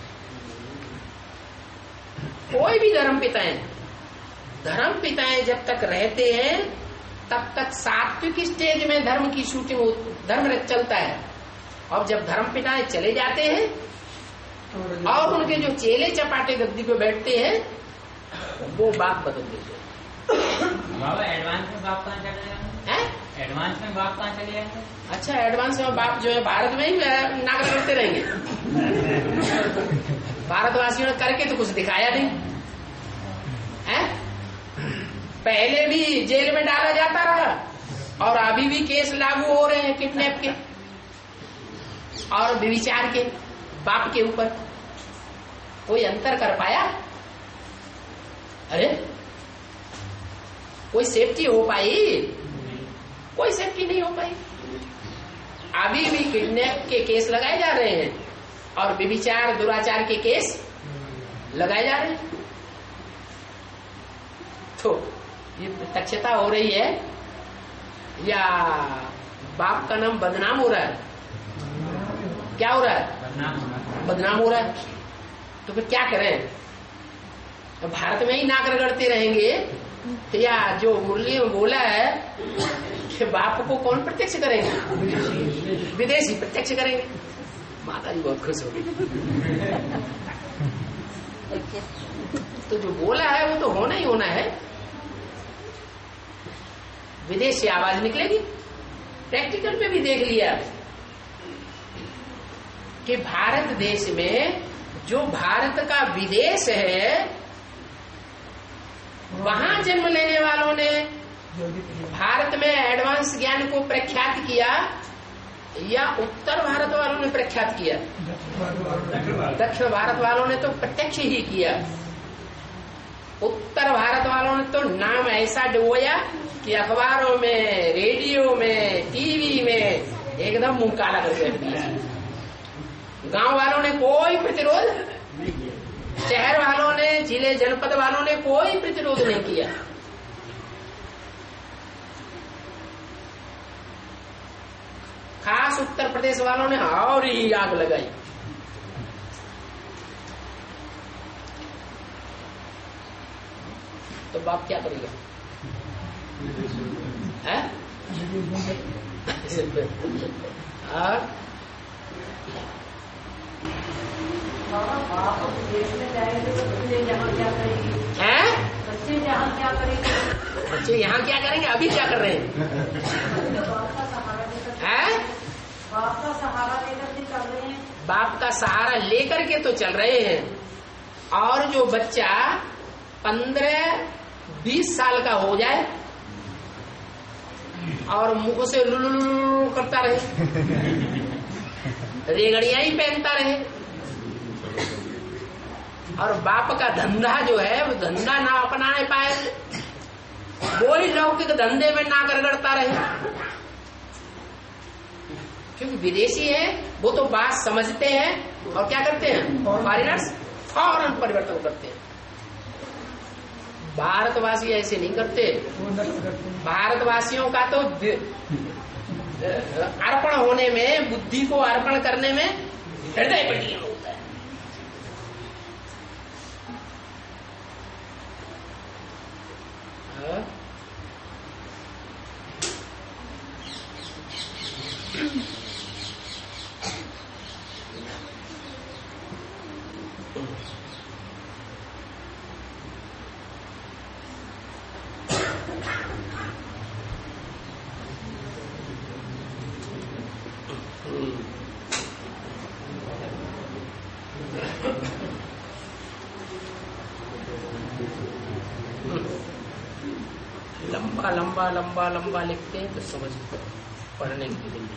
कोई भी धर्म पिताएं जब तक रहते हैं तब तक सात्विक स्टेज में धर्म की शूटिंग, धर्म चलता है। अब जब धर्म पिताएं चले जाते हैं और उनके जो चेले चपाटे गद्दी पे बैठते हैं, वो बाप बदल देते हैं। बाबा एडवांस में बाप कहाँ चले जाएंगे? एडवांस में बाप कहाँ चले जाएंगे? अच्छा, एडवांस में बाप जो है भारत में ही नागर करते रहेंगे। भारतवासियों ने करके तो कुछ दिखाया नहीं है। पहले भी जेल में डाला जाता रहा और अभी भी केस लागू हो रहे हैं किडनैप के और व्यभिचार के बाप के ऊपर। कोई अंतर कर पाया? अरे कोई सेफ्टी हो पाई? कोई सेफ्टी नहीं हो पाई। अभी भी किडनैप के केस लगाए जा रहे हैं और व्यभिचार दुराचार के केस लगाए जा रहे हैं। तो ये प्रत्यक्षता हो रही है या बाप का नाम बदनाम हो रहा है? क्या हो रहा है? बदनाम हो रहा है। तो फिर क्या करें? तो भारत में ही नाक रगड़ते रहेंगे या जो मुरली में बोला है कि बाप को कौन प्रत्यक्ष करेंगे? विदेशी प्रत्यक्ष करेंगे। माता जी बहुत खुश होगी। तो जो बोला है वो तो होना ही होना है। विदेश से आवाज निकलेगी। प्रैक्टिकल पे भी देख लिया कि भारत देश में जो भारत का विदेश है, वहां जन्म लेने वालों ने भारत में एडवांस ज्ञान को प्रख्यात किया या उत्तर भारत वालों ने प्रख्यात किया? दक्षिण भारत वालों ने तो प्रत्यक्ष ही किया। उत्तर भारत वालों ने तो नाम ऐसा डुबोया कि अखबारों में, रेडियो में, टीवी में एकदम मुंह काला कर दिया। गांव वालों ने कोई प्रतिरोध, शहर वालों ने, जिले जनपद वालों ने कोई प्रतिरोध नहीं किया। खास उत्तर प्रदेश वालों ने और ही आग लगाई। तो बाप क्या करेगा? है? बाप विदेश में जाएंगे तो बच्चे यहाँ क्या करेंगे? बच्चे यहाँ क्या करेंगे? बच्चे यहाँ क्या करेंगे? अभी क्या कर रहे हैं? बाप का सहारा लेकर के चल रहे हैं। बाप का सहारा लेकर के तो चल रहे हैं। और जो बच्चा 15-20 साल का हो जाए और मुंह से लुलुलु करता रहे, रेगड़ियां ही पहनता रहे, और बाप का धंधा जो है वो धंधा ना अपना पाए, वो ही लौकिक धंधे में ना गड़गड़ता रहे, क्योंकि विदेशी है वो तो बात समझते हैं और क्या करते हैं, फॉरेनर्स फौरन परिवर्तन करते हैं। भारतवासी ऐसे नहीं करते। भारतवासियों का तो अर्पण होने में, बुद्धि को अर्पण करने में हृदय बलियान होता है। लंबा लंबा लंबा लंबा लिखते हैं तो समझ पढ़ने के लिए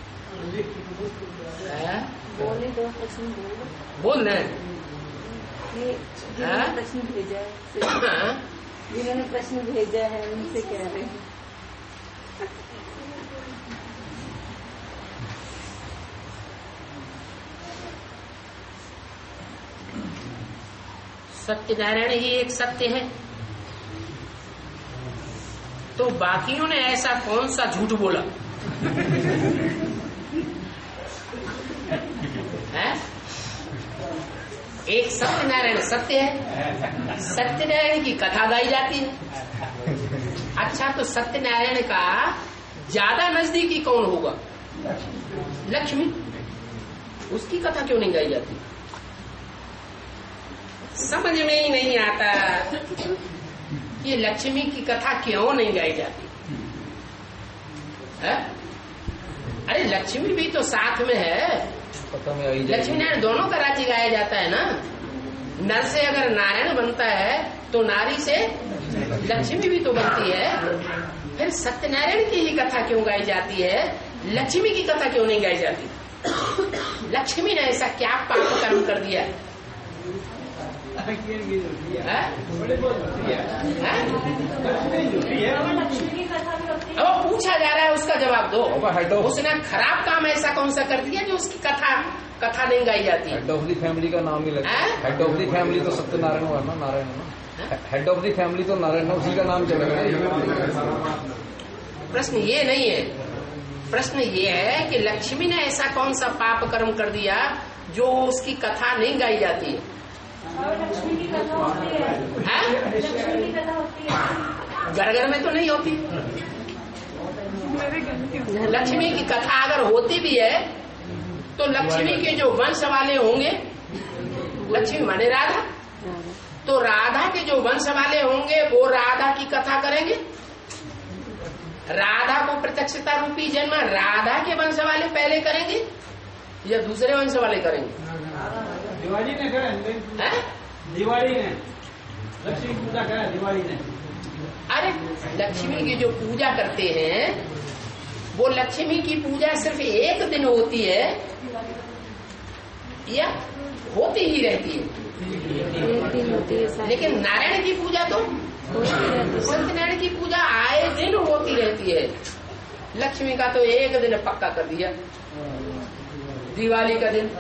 बोल रहे प्रश्न भेजा है, जिन्होंने प्रश्न भेजा है उनसे कह रहे हैं। सत्यनारायण ही एक सत्य है, तो बाकियों ने ऐसा कौन सा झूठ बोला है? एक सत्यनारायण सत्य है, सत्यनारायण की कथा गाई जाती है। अच्छा, तो सत्यनारायण का ज्यादा नजदीकी कौन होगा? लक्ष्मी। उसकी कथा क्यों नहीं गाई जाती? समझ में ही नहीं आता ये लक्ष्मी की कथा क्यों नहीं गाई जाती है? अरे लक्ष्मी भी तो साथ में है, लक्ष्मी नारायण दोनों का राज्य गाया जाता है ना। नर से अगर नारायण बनता है तो नारी से लक्ष्मी भी तो बनती है। फिर सत्यनारायण की ही कथा क्यों गाई जाती है, लक्ष्मी की कथा क्यों नहीं गाई जाती? लक्ष्मी ने ऐसा क्या पाप कर्म कर दिया? अब पूछा जा रहा है, उसका जवाब दो। उसने खराब काम ऐसा कौन सा कर दिया जो उसकी कथा नहीं गाई जाती? हेड ऑफ द फैमिली का नाम ही लगा। हेड ऑफ द फैमिली तो सत्यनारायण हुआ ना, नारायण ना। हेड ऑफ द फैमिली तो नारायण, उसी का नाम चलेगा। प्रश्न ये नहीं है, प्रश्न ये है कि लक्ष्मी ने ऐसा कौन सा पाप कर्म कर दिया जो उसकी कथा नहीं गाई जाती है? लक्ष्मी की कथा होती है, लक्ष्मी की कथा होती है, घर घर में तो नहीं होती। लक्ष्मी की कथा अगर होती भी है तो लक्ष्मी के जो वंश वाले होंगे, लक्ष्मी माने राधा, तो राधा के जो वंश वाले होंगे वो राधा की कथा करेंगे। राधा को प्रत्यक्षता रूपी जन्म राधा के वंश वाले पहले करेंगे या दूसरे वंश वाले करेंगे? दिवाली ने करा, दिवाली ने लक्ष्मी पूजा करा, दिवाली ने। अरे लक्ष्मी की जो पूजा करते हैं वो लक्ष्मी की पूजा सिर्फ एक दिन होती है या होती ही रहती है? लेकिन नारायण की पूजा तो, सत्यनारायण की पूजा आए दिन होती रहती है। लक्ष्मी का तो एक दिन पक्का कर दिया, दिवाली का दिन।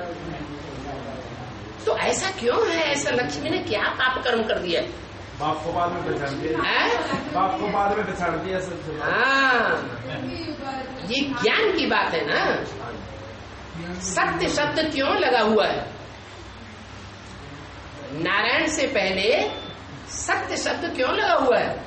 तो ऐसा क्यों है? ऐसा लक्ष्मी ने क्या पाप कर्म कर दिया? बाप को बाद में पहचान दिया, बाप को बाद में पहचान दिया सब। हाँ, ये ज्ञान की बात है ना। सत्य शब्द क्यों लगा हुआ है? नारायण से पहले सत्य शब्द क्यों लगा हुआ है?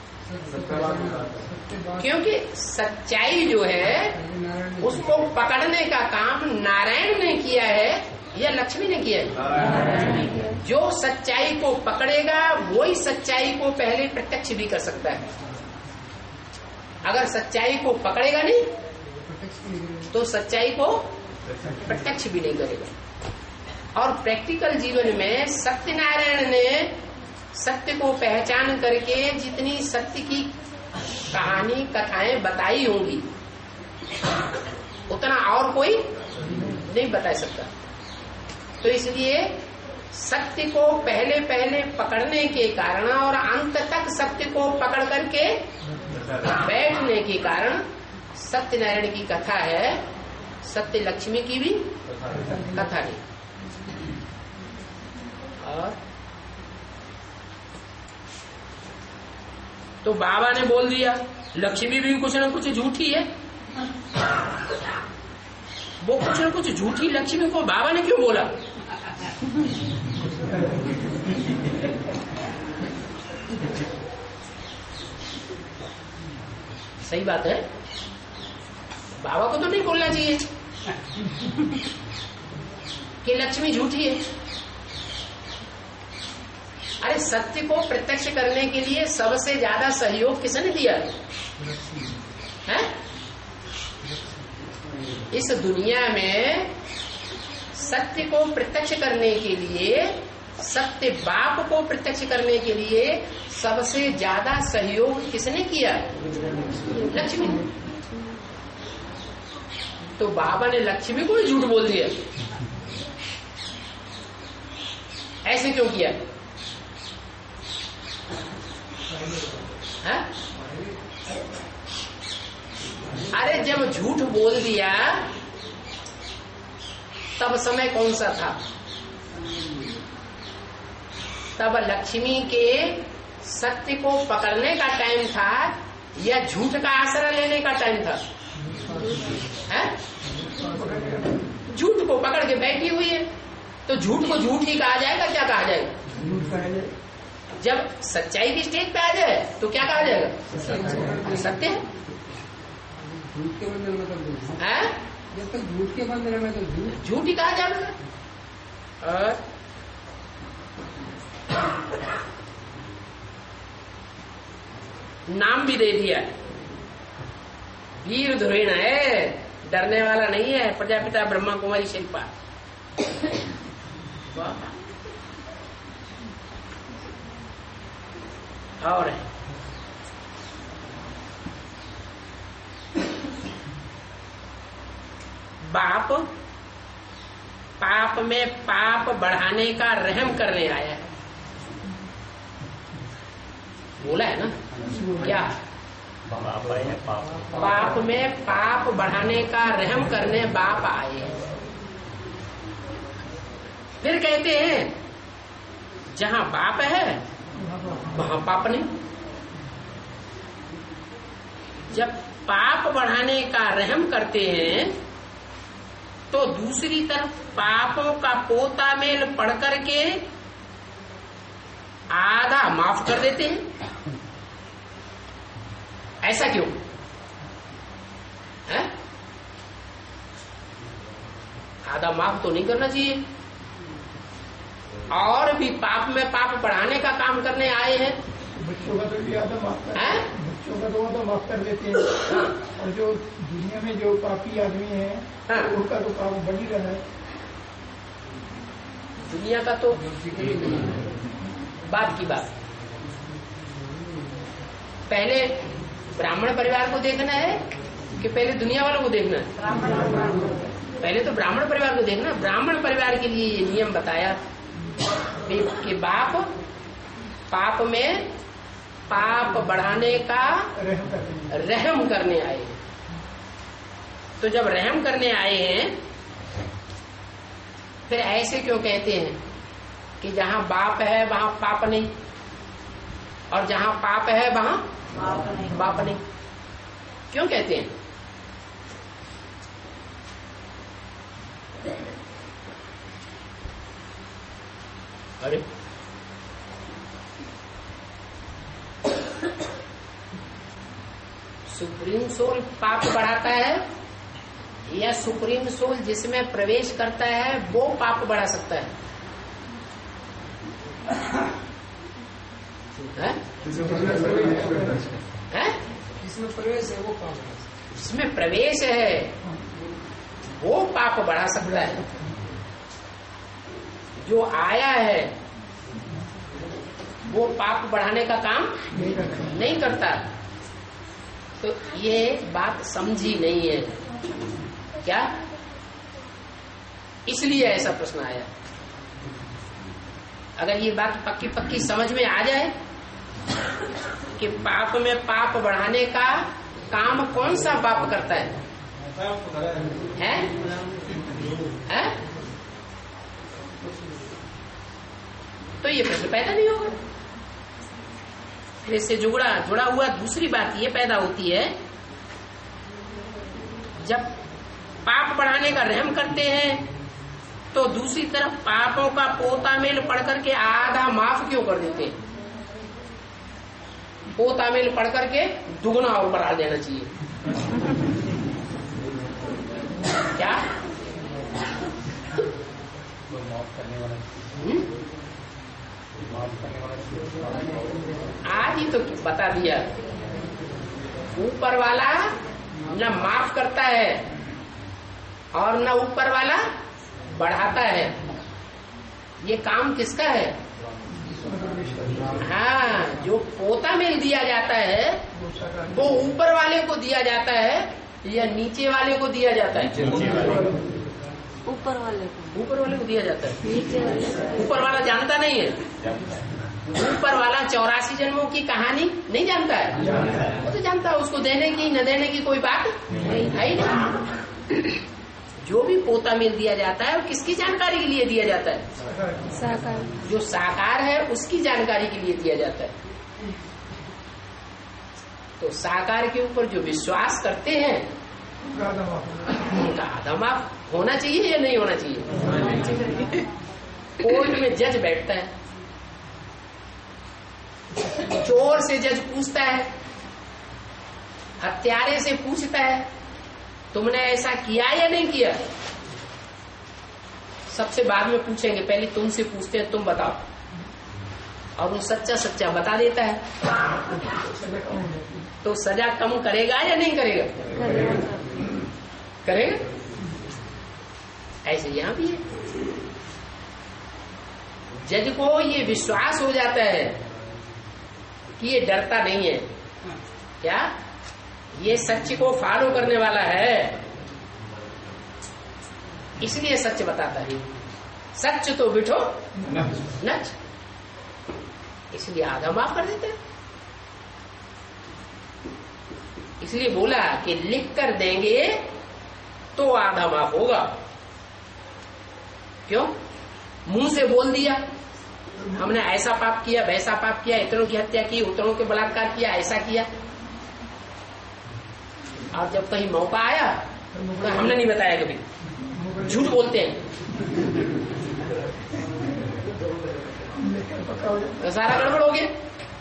क्योंकि सच्चाई जो है उसको पकड़ने का काम नारायण ने किया है या लक्ष्मी ने किया है? जो सच्चाई को पकड़ेगा वही सच्चाई को पहले प्रत्यक्ष भी कर सकता है। अगर सच्चाई को पकड़ेगा नहीं तो सच्चाई को प्रत्यक्ष भी नहीं करेगा। और प्रैक्टिकल जीवन में सत्यनारायण ने सत्य को पहचान करके जितनी सत्य की कहानी कथाएं बताई होंगी उतना और कोई नहीं बता सकता। तो इसलिए सत्य को पहले पहले पकड़ने के कारण और अंत तक सत्य को पकड़ करके बैठने के कारण सत्यनारायण की कथा है, सत्य लक्ष्मी की भी कथा नहीं। और तो बाबा ने बोल दिया लक्ष्मी भी कुछ न कुछ झूठी है। वो कुछ न कुछ झूठी लक्ष्मी को बाबा ने क्यों बोला? सही बात है, बाबा को तो नहीं बोलना चाहिए कि लक्ष्मी झूठी है। अरे सत्य को प्रत्यक्ष करने के लिए सबसे ज्यादा सहयोग किसने दिया है? इस दुनिया में सत्य को प्रत्यक्ष करने के लिए, सत्य बाप को प्रत्यक्ष करने के लिए सबसे ज्यादा सहयोग किसने किया? लक्ष्मी। तो बाबा ने लक्ष्मी को ही झूठ बोल दिया। ऐसे क्यों किया? है? अरे जब झूठ बोल दिया तब समय कौन सा था? तब लक्ष्मी के सत्य को पकड़ने का टाइम था या झूठ का आसरा लेने का टाइम था? है? झूठ को पकड़ के बैठी हुई है तो झूठ को झूठ ही कहा जाएगा, क्या कहा जाएगा? जब सच्चाई की स्टेज पे आ जाए तो क्या कहा जाएगा? सत्य है। झूठ के बंधन में तो है? जब तक झूठ के बंधन में तो झूठ ही कहा जाएगा। और नाम भी दे दिया, वीर धुरीण है, डरने वाला नहीं है, प्रजापिता ब्रह्मा कुमारी शिल्पा। और बाप पाप में पाप बढ़ाने का रहम करने आया है। बोला है ना क्या? पाप में पाप बढ़ाने का रहम करने बाप आए हैं। फिर कहते हैं जहां बाप है वहां पाप नहीं। जब पाप बढ़ाने का रहम करते हैं तो दूसरी तरफ पापों का पोता मेल पढ़ करके आधा माफ कर देते हैं। ऐसा क्यों है? आधा माफ तो नहीं करना चाहिए। और भी पाप में पाप बढ़ाने का काम करने आए हैं। बच्चों का तो भी आधा माफ कर, बच्चों का तो माफ कर देते हैं। हाँ। और जो दुनिया में जो पापी आदमी है हाँ। उनका तो काम बढ़ ही रहा है। दुनिया का तो बात की बात। पहले ब्राह्मण परिवार को देखना है कि पहले दुनिया वालों को देखना है? पहले तो ब्राह्मण परिवार को देखना। ब्राह्मण परिवार के लिए ये नियम बताया कि बाप पाप में पाप बढ़ाने का रहम करने आए। तो जब रहम करने आए हैं फिर ऐसे क्यों कहते हैं कि जहां बाप है वहां पाप नहीं और जहां पाप है वहां बाप नहीं? क्यों कहते हैं? अरे सुप्रीम सोल पाप बढ़ाता है या सुप्रीम सोल जिसमें प्रवेश करता है वो पाप बढ़ा सकता है? इसमें प्रवेश है वो पाप है, इसमें प्रवेश है वो पाप बढ़ा सकता है। जो आया है वो पाप बढ़ाने का काम नहीं करता। तो ये बात समझी नहीं है क्या, इसलिए ऐसा प्रश्न आया। अगर ये बात पक्की पक्की समझ में आ जाए कि पाप में पाप बढ़ाने का काम कौन सा पाप करता है, हैं? तो ये प्रश्न पैदा नहीं होगा। फिर इससे जुड़ा हुआ दूसरी बात ये पैदा होती है, जब पाप बढ़ाने का रहम करते हैं तो दूसरी तरफ पापों का पोता मेल पढ़ करके आधा माफ क्यों कर देते हैं? पोता मेल पढ़ करके दुगना और बढ़ा देना चाहिए क्या? आज ही तो बता दिया, ऊपर वाला न माफ करता है और न ऊपर वाला बढ़ाता है। ये काम किसका है? हाँ, जो पोता मेल दिया जाता है वो ऊपर वाले को दिया जाता है या नीचे वाले को दिया जाता है? ऊपर वाले को दिया जाता है। नीचे वाले ऊपर वाला जानता नहीं है। ऊपर वाला 84 जन्मों की कहानी नहीं जानता है, वो तो जानता है। उसको देने की न देने की कोई बात नहीं है ही नहीं। जो भी पोता मेल दिया जाता है वो किसकी जानकारी के लिए दिया जाता है? साकार। जो साकार है उसकी जानकारी के लिए दिया जाता है। तो साकार के ऊपर जो विश्वास करते हैं उनका आधा माफ होना चाहिए या नहीं होना चाहिए? कोर्ट में जज बैठता है, चोर से जज पूछता है, हत्यारे से पूछता है तुमने ऐसा किया या नहीं किया। सबसे बाद में पूछेंगे, पहले तुमसे पूछते हैं तुम बताओ, और वो सच्चा सच्चा बता देता है तो सजा कम करेगा या नहीं करेगा? करेगा। ऐसे यहां भी है, जज को ये विश्वास हो जाता है कि ये डरता नहीं है, क्या ये सच को फॉलो करने वाला है, इसलिए सच बताता है। सच तो बिठो नच, इसलिए आधा माफ कर देते हैं। इसलिए बोला कि लिख कर देंगे तो आधा माफ होगा। क्यों? मुंह से बोल दिया हमने ऐसा पाप किया, वैसा पाप किया, इतनों की हत्या की, उतनों के बलात्कार किया, ऐसा किया, और जब कहीं मौका आया तो हमने नहीं बताया, कभी झूठ बोलते हैं तो सारा गड़बड़ हो गया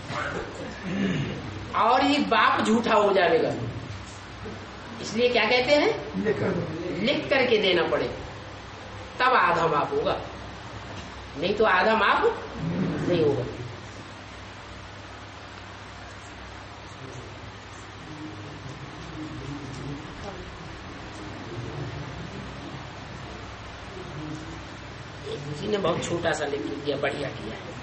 और ये बाप झूठा हो जाएगा। इसलिए क्या कहते हैं, लिख करके देना पड़े तब आधा माफ होगा, नहीं तो आधा माफ नहीं होगा। जी ने बहुत छोटा सा लिख दिया, बढ़िया किया है।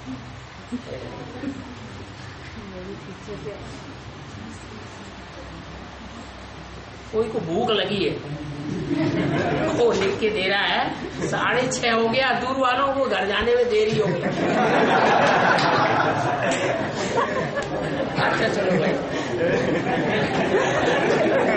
कोई को भूख लगी है, वो लिख के दे रहा है 6:30 हो गया, दूर वालों को घर जाने में देरी हो गई। अच्छा चलो भाई।